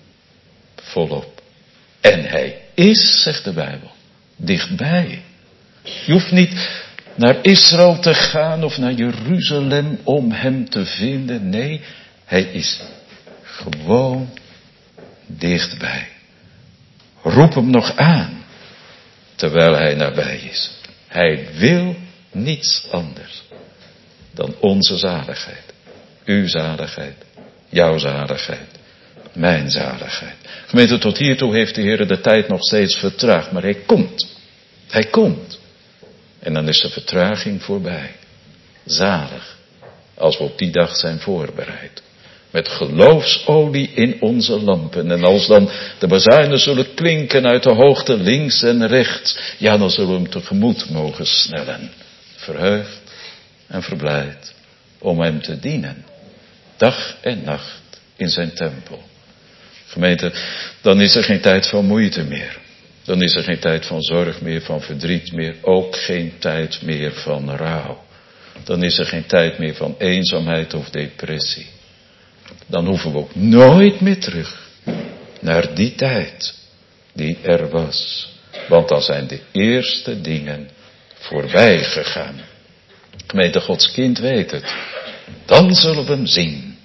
Volop. En hij is, zegt de Bijbel, dichtbij. Je hoeft niet naar Israël te gaan of naar Jeruzalem om hem te vinden. Nee, hij is gewoon dichtbij. Roep hem nog aan, terwijl hij nabij is. Hij wil niets anders dan onze zaligheid. Uw zaligheid, jouw zaligheid, mijn zaligheid. Gemeente, tot hiertoe heeft de Heer de tijd nog steeds vertraagd, maar hij komt. Hij komt. En dan is de vertraging voorbij. Zalig, als we op die dag zijn voorbereid. Met geloofsolie in onze lampen. En als dan de bazuinen zullen klinken uit de hoogte links en rechts. Ja, dan zullen we hem tegemoet mogen snellen. Verheugd en verblijd om hem te dienen. Dag en nacht in zijn tempel. Gemeente, dan is er geen tijd van moeite meer. Dan is er geen tijd van zorg meer, van verdriet meer. Ook geen tijd meer van rouw. Dan is er geen tijd meer van eenzaamheid of depressie. Dan hoeven we ook nooit meer terug naar die tijd die er was. Want dan zijn de eerste dingen voorbij gegaan. Gemeente, Gods kind weet het. Dan zullen we hem zien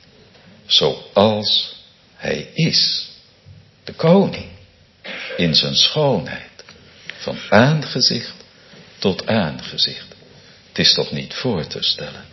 zoals hij is. De koning. In zijn schoonheid. Van aangezicht tot aangezicht. Het is toch niet voor te stellen.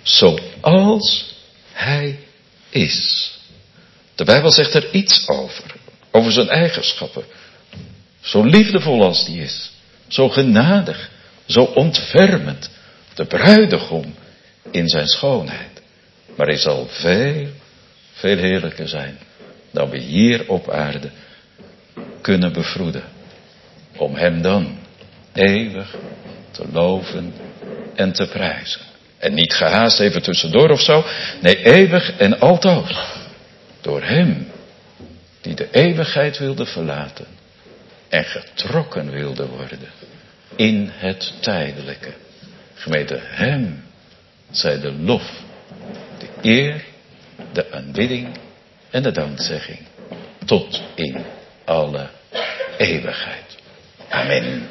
Zoals hij is. De Bijbel zegt er iets over. Over zijn eigenschappen. Zo liefdevol als die is. Zo genadig. Zo ontfermend. De bruidegom in zijn schoonheid. Maar hij zal veel, veel heerlijker zijn dan we hier op aarde kunnen bevroeden. Om hem dan eeuwig te loven en te prijzen. En niet gehaast even tussendoor of zo. Nee, eeuwig en altoos. Door hem die de eeuwigheid wilde verlaten. En getrokken wilde worden in het tijdelijke. Gemeente, hem zij de lof, de eer, de aanbidding en de dankzegging. Tot in alle eeuwigheid. Amen.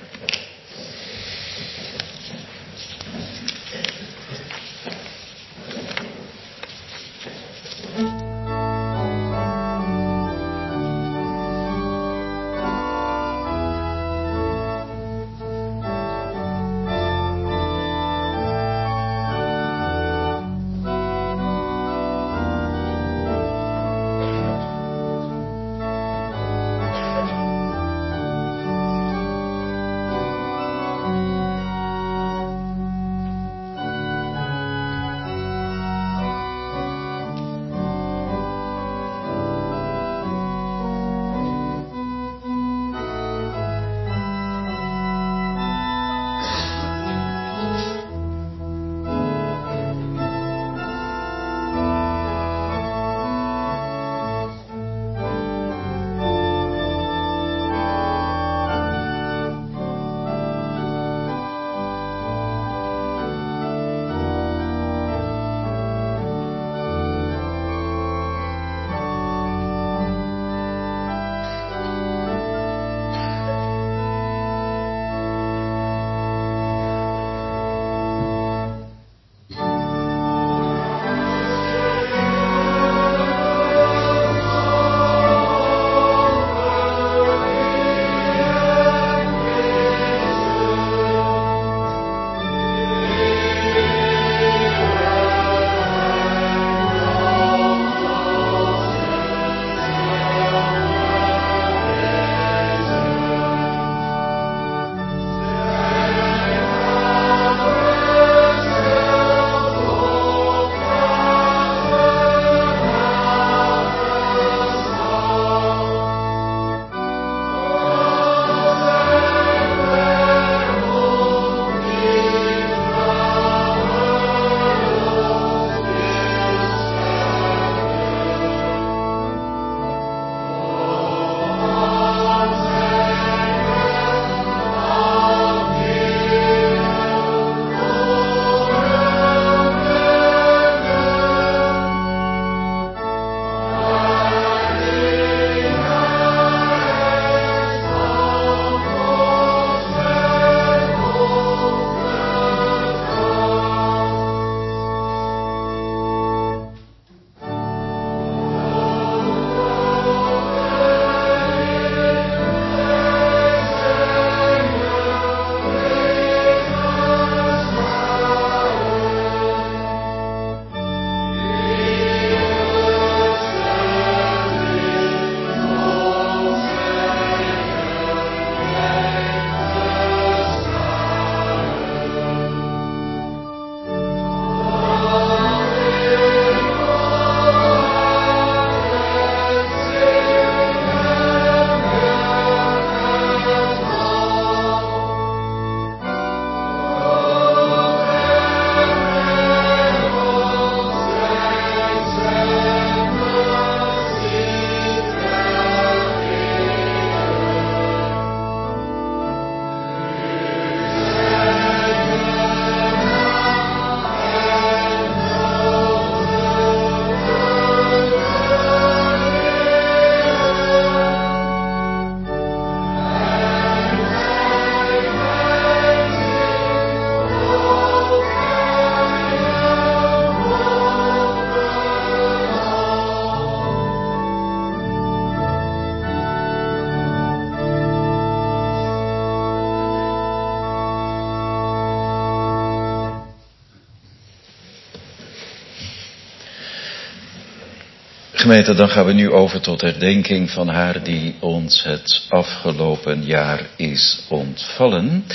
Gemeente, dan gaan we nu over tot herdenking van haar die ons het afgelopen jaar is ontvallen.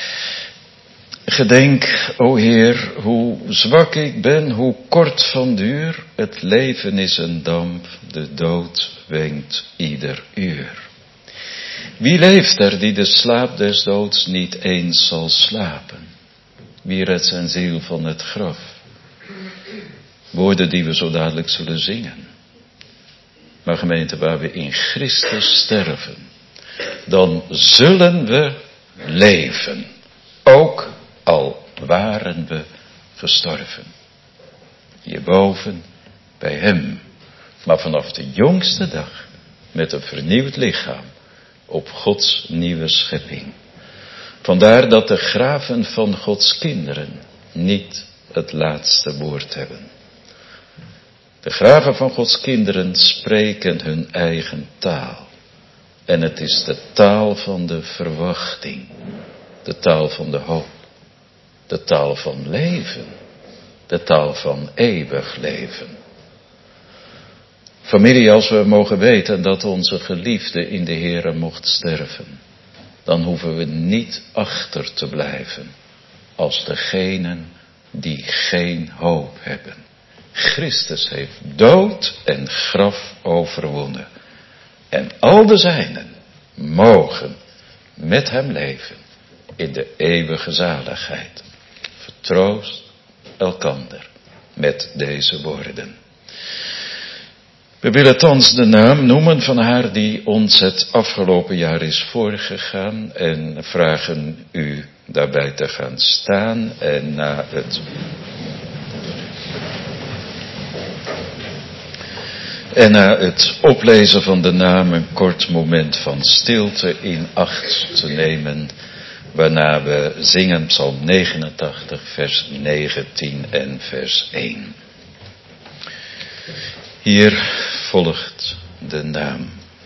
Gedenk, o Heer, hoe zwak ik ben, hoe kort van duur. Het leven is een damp, de dood wenkt ieder uur. Wie leeft er die de slaap des doods niet eens zal slapen? Wie redt zijn ziel van het graf? Woorden die we zo dadelijk zullen zingen. Maar gemeente, waar we in Christus sterven, dan zullen we leven. Ook al waren we gestorven. Hierboven bij hem. Maar vanaf de jongste dag met een vernieuwd lichaam op Gods nieuwe schepping. Vandaar dat de graven van Gods kinderen niet het laatste woord hebben. De graven van Gods kinderen spreken hun eigen taal. En het is de taal van de verwachting. De taal van de hoop. De taal van leven. De taal van eeuwig leven. Familie, als we mogen weten dat onze geliefde in de Heere mocht sterven, dan hoeven we niet achter te blijven als degenen die geen hoop hebben. Christus heeft dood en graf overwonnen. En al de zijnen mogen met hem leven in de eeuwige zaligheid. Vertroost elkander met deze woorden. We willen thans de naam noemen van haar die ons het afgelopen jaar is voorgegaan en vragen u daarbij te gaan staan en na het En na het oplezen van de naam een kort moment van stilte in acht te nemen, waarna we zingen Psalm negenentachtig, vers negentien en vers één. Hier volgt de naam.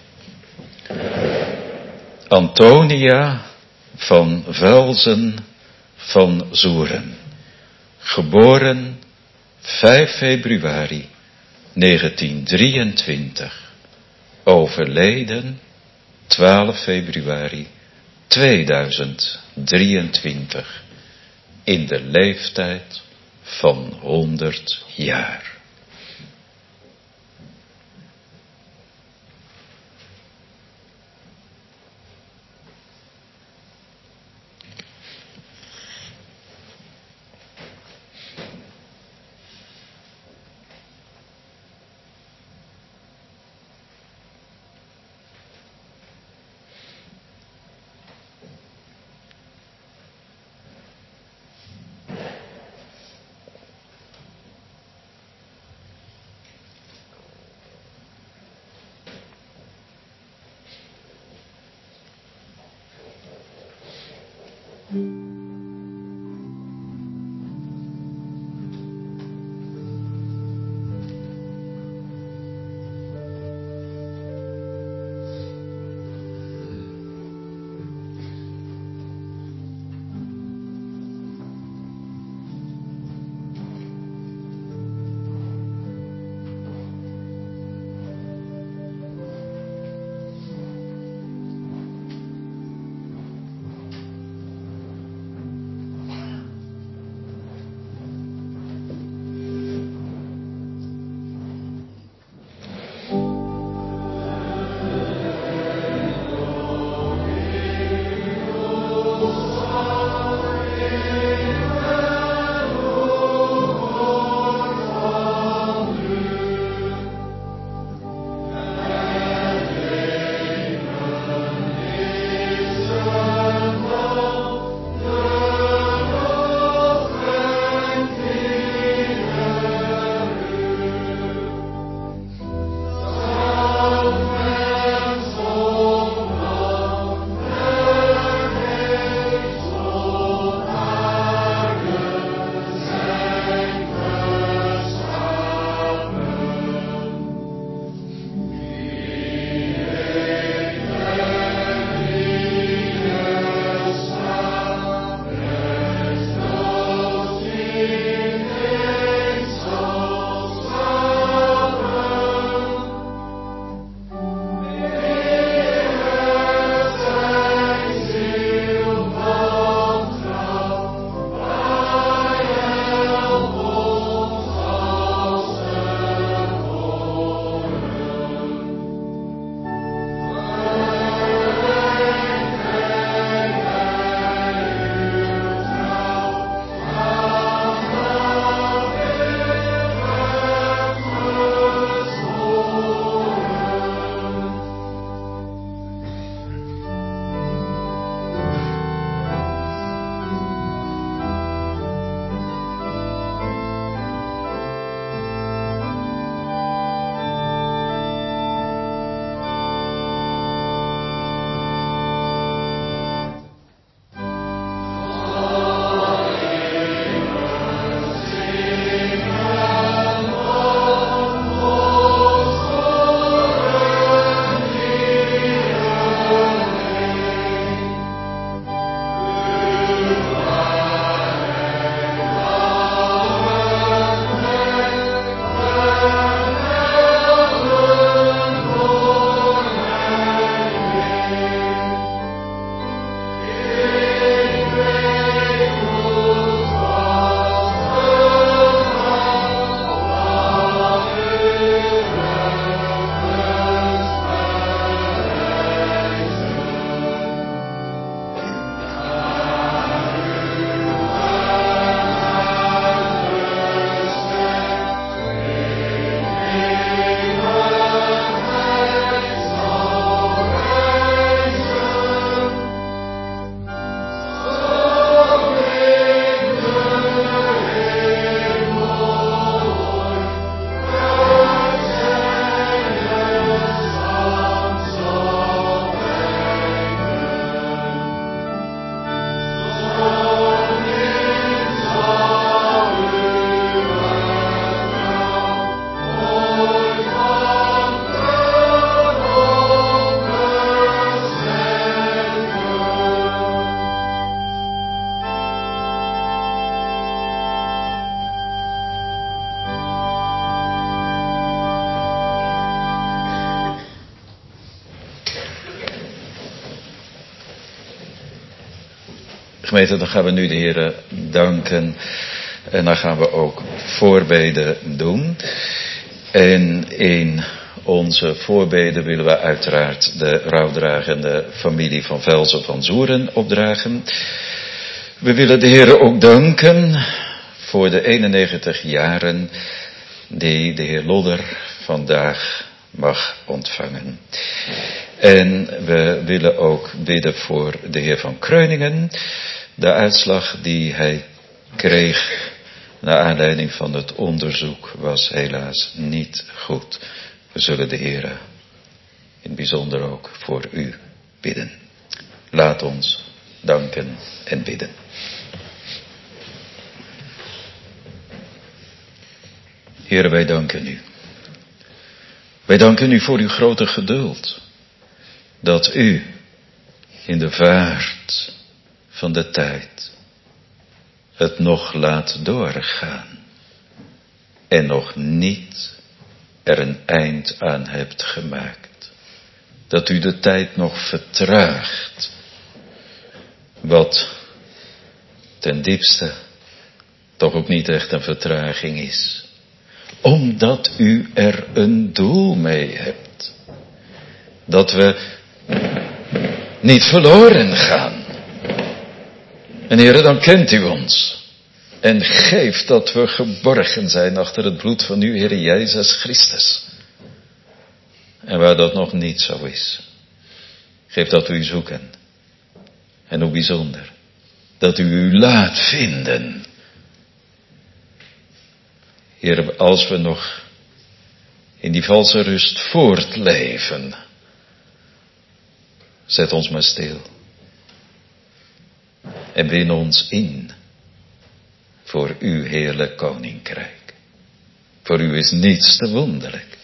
Antonia van Velzen van Zoeren. Geboren vijf februari negentien drieëntwintig. Overleden twaalf februari tweeduizend drieëntwintig. In de leeftijd van honderd jaar. Gemeente, dan gaan we nu de Heer danken. En dan gaan we ook voorbeden doen. En in onze voorbeden willen we uiteraard de rouwdragende familie van Velzen van Zoeren opdragen. We willen de Heer ook danken voor de eenennegentig jaren die de Heer Lodder vandaag mag ontvangen. En we willen ook bidden voor de Heer van Kreuningen. De uitslag die hij kreeg naar aanleiding van het onderzoek was helaas niet goed. We zullen de Heer in het bijzonder ook voor u bidden. Laat ons danken en bidden. Heer, wij danken u. Wij danken u voor uw grote geduld. Dat u in de vaart van de tijd het nog laat doorgaan. En nog niet er een eind aan hebt gemaakt. Dat u de tijd nog vertraagt. Wat ten diepste toch ook niet echt een vertraging is. Omdat u er een doel mee hebt. Dat we niet verloren gaan. En Heere, dan kent u ons. En geeft dat we geborgen zijn achter het bloed van uw Heer Jezus Christus. En waar dat nog niet zo is. Geef dat we u zoeken. En hoe bijzonder. Dat u u laat vinden. Heer, als we nog in die valse rust voortleven. Zet ons maar stil. En win ons in. Voor uw heerlijk koninkrijk. Voor u is niets te wonderlijk.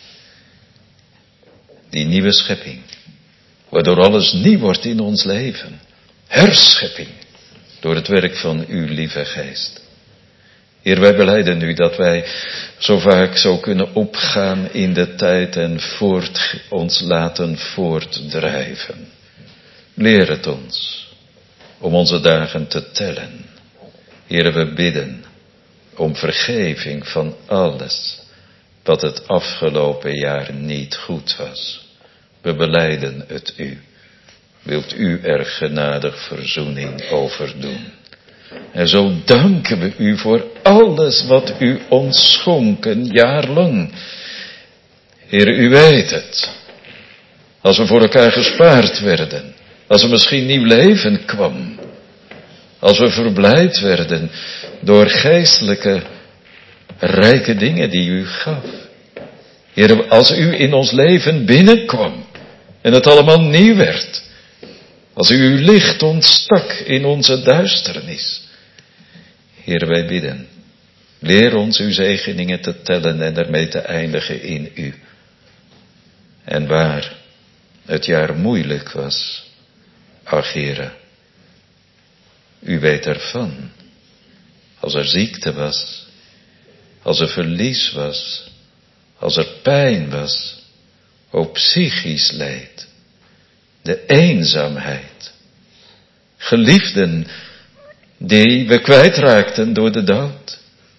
Die nieuwe schepping. Waardoor alles nieuw wordt in ons leven. Herschepping. Door het werk van uw lieve geest. Heer, wij belijden u dat wij zo vaak zo kunnen opgaan in de tijd en voort, ons laten voortdrijven. Leer het ons om onze dagen te tellen. Heer, we bidden om vergeving van alles wat het afgelopen jaar niet goed was. We belijden het u. Wilt u er genadig verzoening over doen. En zo danken we u voor alles wat u ons schonk een jaar lang. Heer, u weet het. Als we voor elkaar gespaard werden. Als er misschien nieuw leven kwam. Als we verblijd werden door geestelijke rijke dingen die u gaf. Heer, als u in ons leven binnenkwam. En het allemaal nieuw werd. Als u uw licht ontstak in onze duisternis. Heer, wij bidden. Leer ons uw zegeningen te tellen en ermee te eindigen in u. En waar het jaar moeilijk was. Ach, Heere. U weet ervan. Als er ziekte was. Als er verlies was. Als er pijn was. Ook psychisch leed. De eenzaamheid. Geliefden die we kwijtraakten door de dood.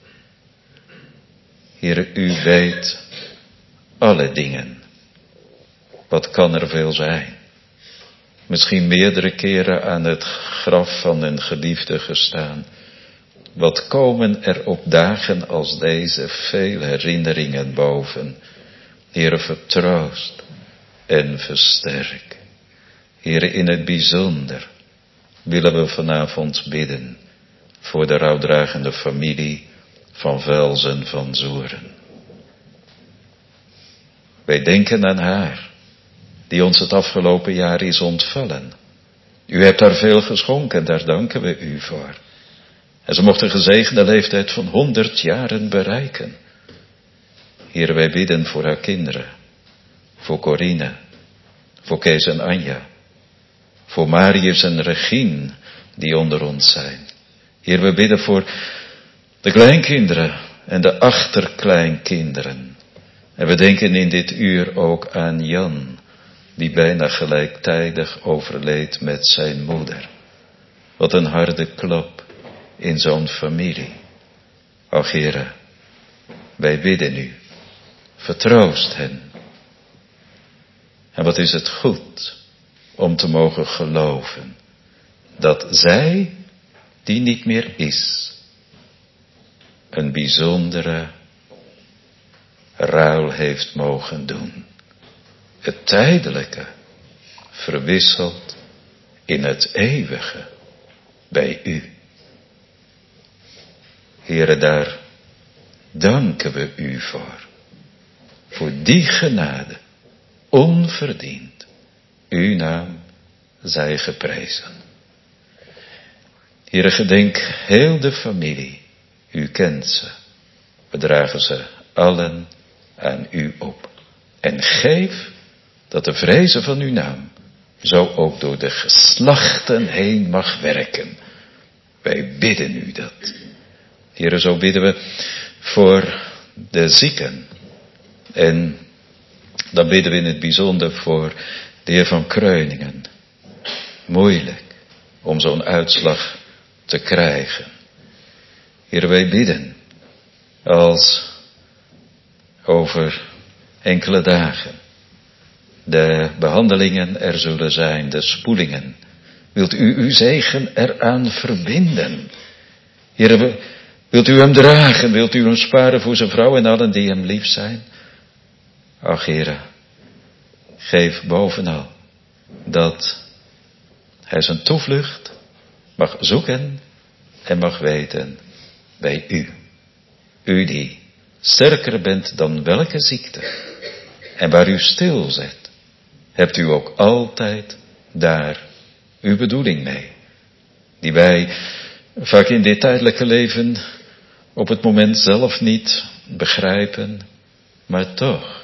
Heere, u weet alle dingen. Wat kan er veel zijn? Misschien meerdere keren aan het graf van een geliefde gestaan. Wat komen er op dagen als deze veel herinneringen boven. Heere, vertroost en versterk. Heere, in het bijzonder willen we vanavond bidden voor de rouwdragende familie van Velzen van Zoeren. Wij denken aan haar, die ons het afgelopen jaar is ontvallen. U hebt haar veel geschonken, daar danken we u voor. En ze mocht een gezegende leeftijd van honderd jaren bereiken. Heer, wij bidden voor haar kinderen, voor Corine, voor Kees en Anja, voor Marius en Regine, die onder ons zijn. Heer, we bidden voor de kleinkinderen en de achterkleinkinderen. En we denken in dit uur ook aan Jan, die bijna gelijktijdig overleed met zijn moeder. Wat een harde klap in zo'n familie. Ach, Heere, wij bidden u. Vertroost hen. En wat is het goed om te mogen geloven dat zij, die niet meer is, een bijzondere ruil heeft mogen doen. Het tijdelijke verwisseld in het eeuwige bij u. Heere, daar danken we u voor. Voor die genade, onverdiend. Uw naam zij geprezen. Heere, gedenk heel de familie. U kent ze. We dragen ze allen aan u op. En geef dat de vrezen van uw naam zo ook door de geslachten heen mag werken. Wij bidden u dat. Heere, zo bidden we voor de zieken. En dan bidden we in het bijzonder voor de heer Van Kreuningen. Moeilijk om zo'n uitslag te krijgen. Heere, wij bidden als over enkele dagen de behandelingen er zullen zijn, de spoelingen. Wilt u uw zegen eraan verbinden? Heere, wilt u hem dragen? Wilt u hem sparen voor zijn vrouw en allen die hem lief zijn? Ach, Heere, geef bovenal dat hij zijn toevlucht mag zoeken en mag weten bij u. U die sterker bent dan welke ziekte en waar u stilzet, hebt u ook altijd daar uw bedoeling mee. Die wij vaak in dit tijdelijke leven op het moment zelf niet begrijpen, maar toch.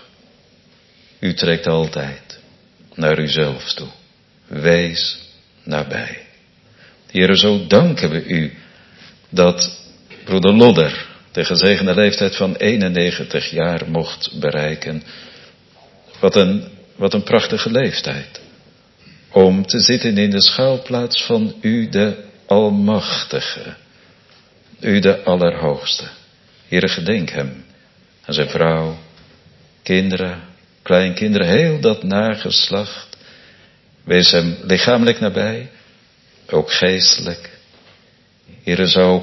U trekt altijd naar uzelf toe. Wees nabij. Heere, zo danken we u dat broeder Lodder de gezegende leeftijd van eenennegentig jaar mocht bereiken. Wat een, wat een prachtige leeftijd. Om te zitten in de schuilplaats van u de Almachtige. U de Allerhoogste. Heere, gedenk hem en zijn vrouw, kinderen, kleinkinderen, heel dat nageslacht. Wees hem lichamelijk nabij, ook geestelijk. Heere, zo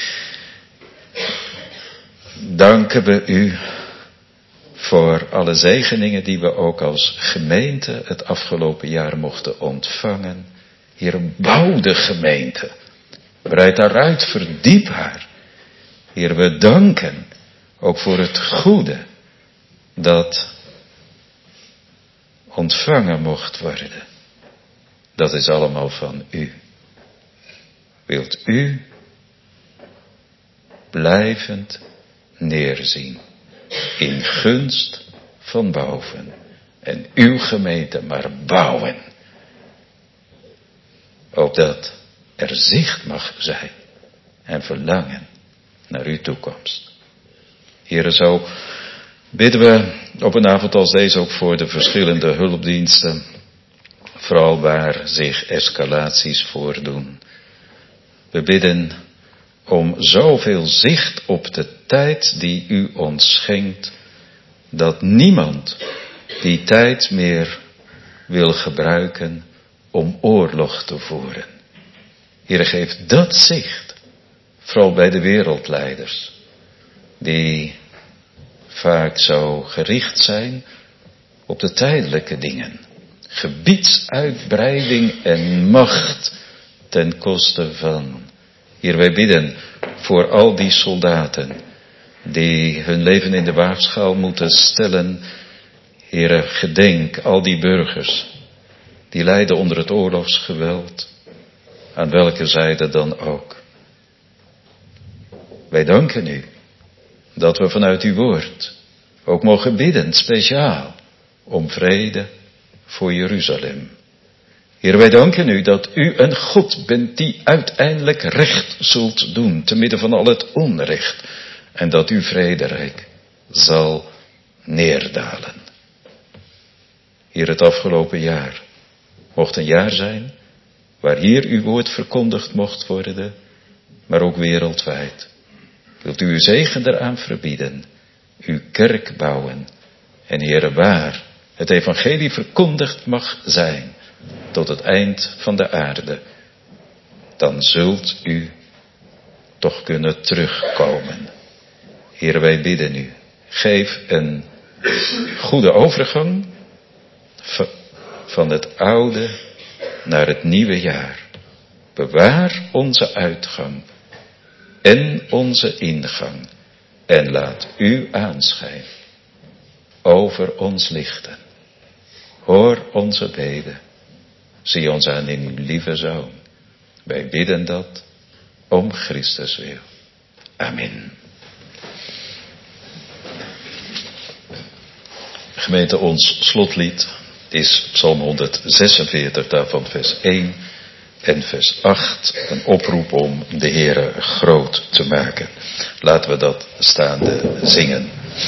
danken we u voor alle zegeningen die we ook als gemeente het afgelopen jaar mochten ontvangen. Heere, bouw de gemeente. Breid daaruit, verdiep haar. Heere, we danken ook voor het goede dat ontvangen mocht worden. Dat is allemaal van u. Wilt u blijvend neerzien in gunst van boven en uw gemeente maar bouwen, opdat er zicht mag zijn en verlangen naar uw toekomst. Heere, zo bidden we op een avond als deze ook voor de verschillende hulpdiensten, vooral waar zich escalaties voordoen. We bidden om zoveel zicht op de tijd die u ons schenkt, dat niemand die tijd meer wil gebruiken om oorlog te voeren. Heere, geef dat zicht, vooral bij de wereldleiders, die vaak zo gericht zijn op de tijdelijke dingen. Gebiedsuitbreiding en macht ten koste van. Hier, wij bidden voor al die soldaten die hun leven in de waagschaal moeten stellen. Heere, gedenk al die burgers die lijden onder het oorlogsgeweld, aan welke zijde dan ook. Wij danken u dat we vanuit uw woord ook mogen bidden, speciaal, om vrede voor Jeruzalem. Heer, wij danken u dat u een God bent die uiteindelijk recht zult doen, te midden van al het onrecht, en dat uw vrederijk zal neerdalen. Heer, het afgelopen jaar mocht een jaar zijn waar hier uw woord verkondigd mocht worden, maar ook wereldwijd. Wilt u uw zegen eraan verbieden, uw kerk bouwen en Heere, waar het evangelie verkondigd mag zijn tot het eind van de aarde, dan zult u toch kunnen terugkomen. Heere, wij bidden u, geef een goede overgang van het oude naar het nieuwe jaar. Bewaar onze uitgang en onze ingang en laat uw aanschijn over ons lichten. Hoor onze beden. Zie ons aan in uw lieve Zoon. Wij bidden dat om Christus wil. Amen. Gemeente, ons slotlied is Psalm honderdzesenveertig, daarvan vers één en vers acht. Een oproep om de Heere groot te maken. Laten we dat staande zingen.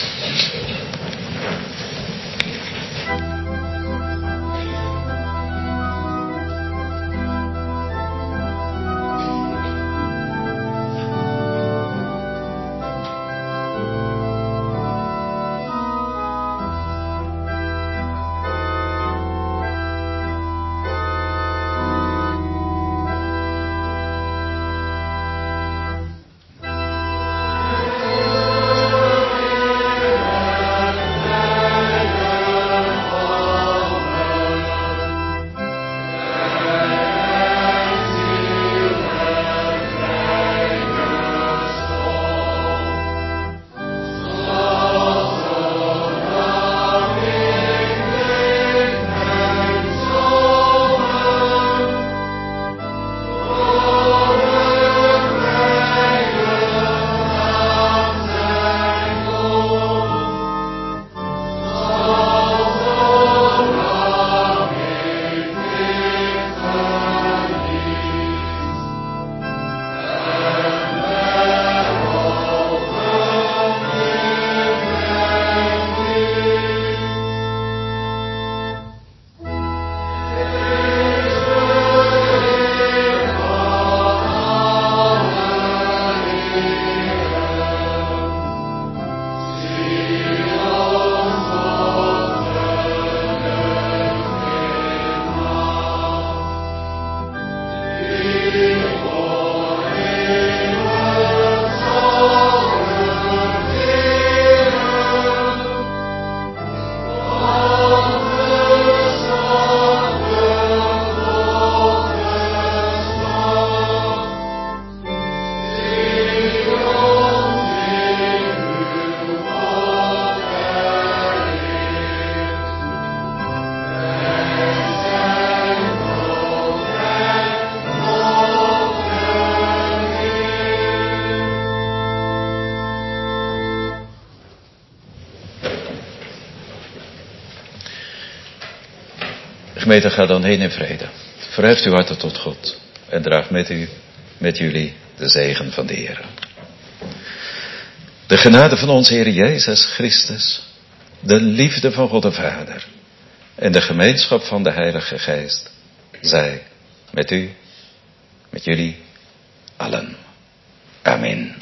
Gemeente, ga dan heen in vrede. Verheft uw harten tot God. En draag met u, met jullie, de zegen van de Heer. De genade van onze Heer Jezus Christus. De liefde van God de Vader. En de gemeenschap van de Heilige Geest. Zij met u, met jullie allen. Amen.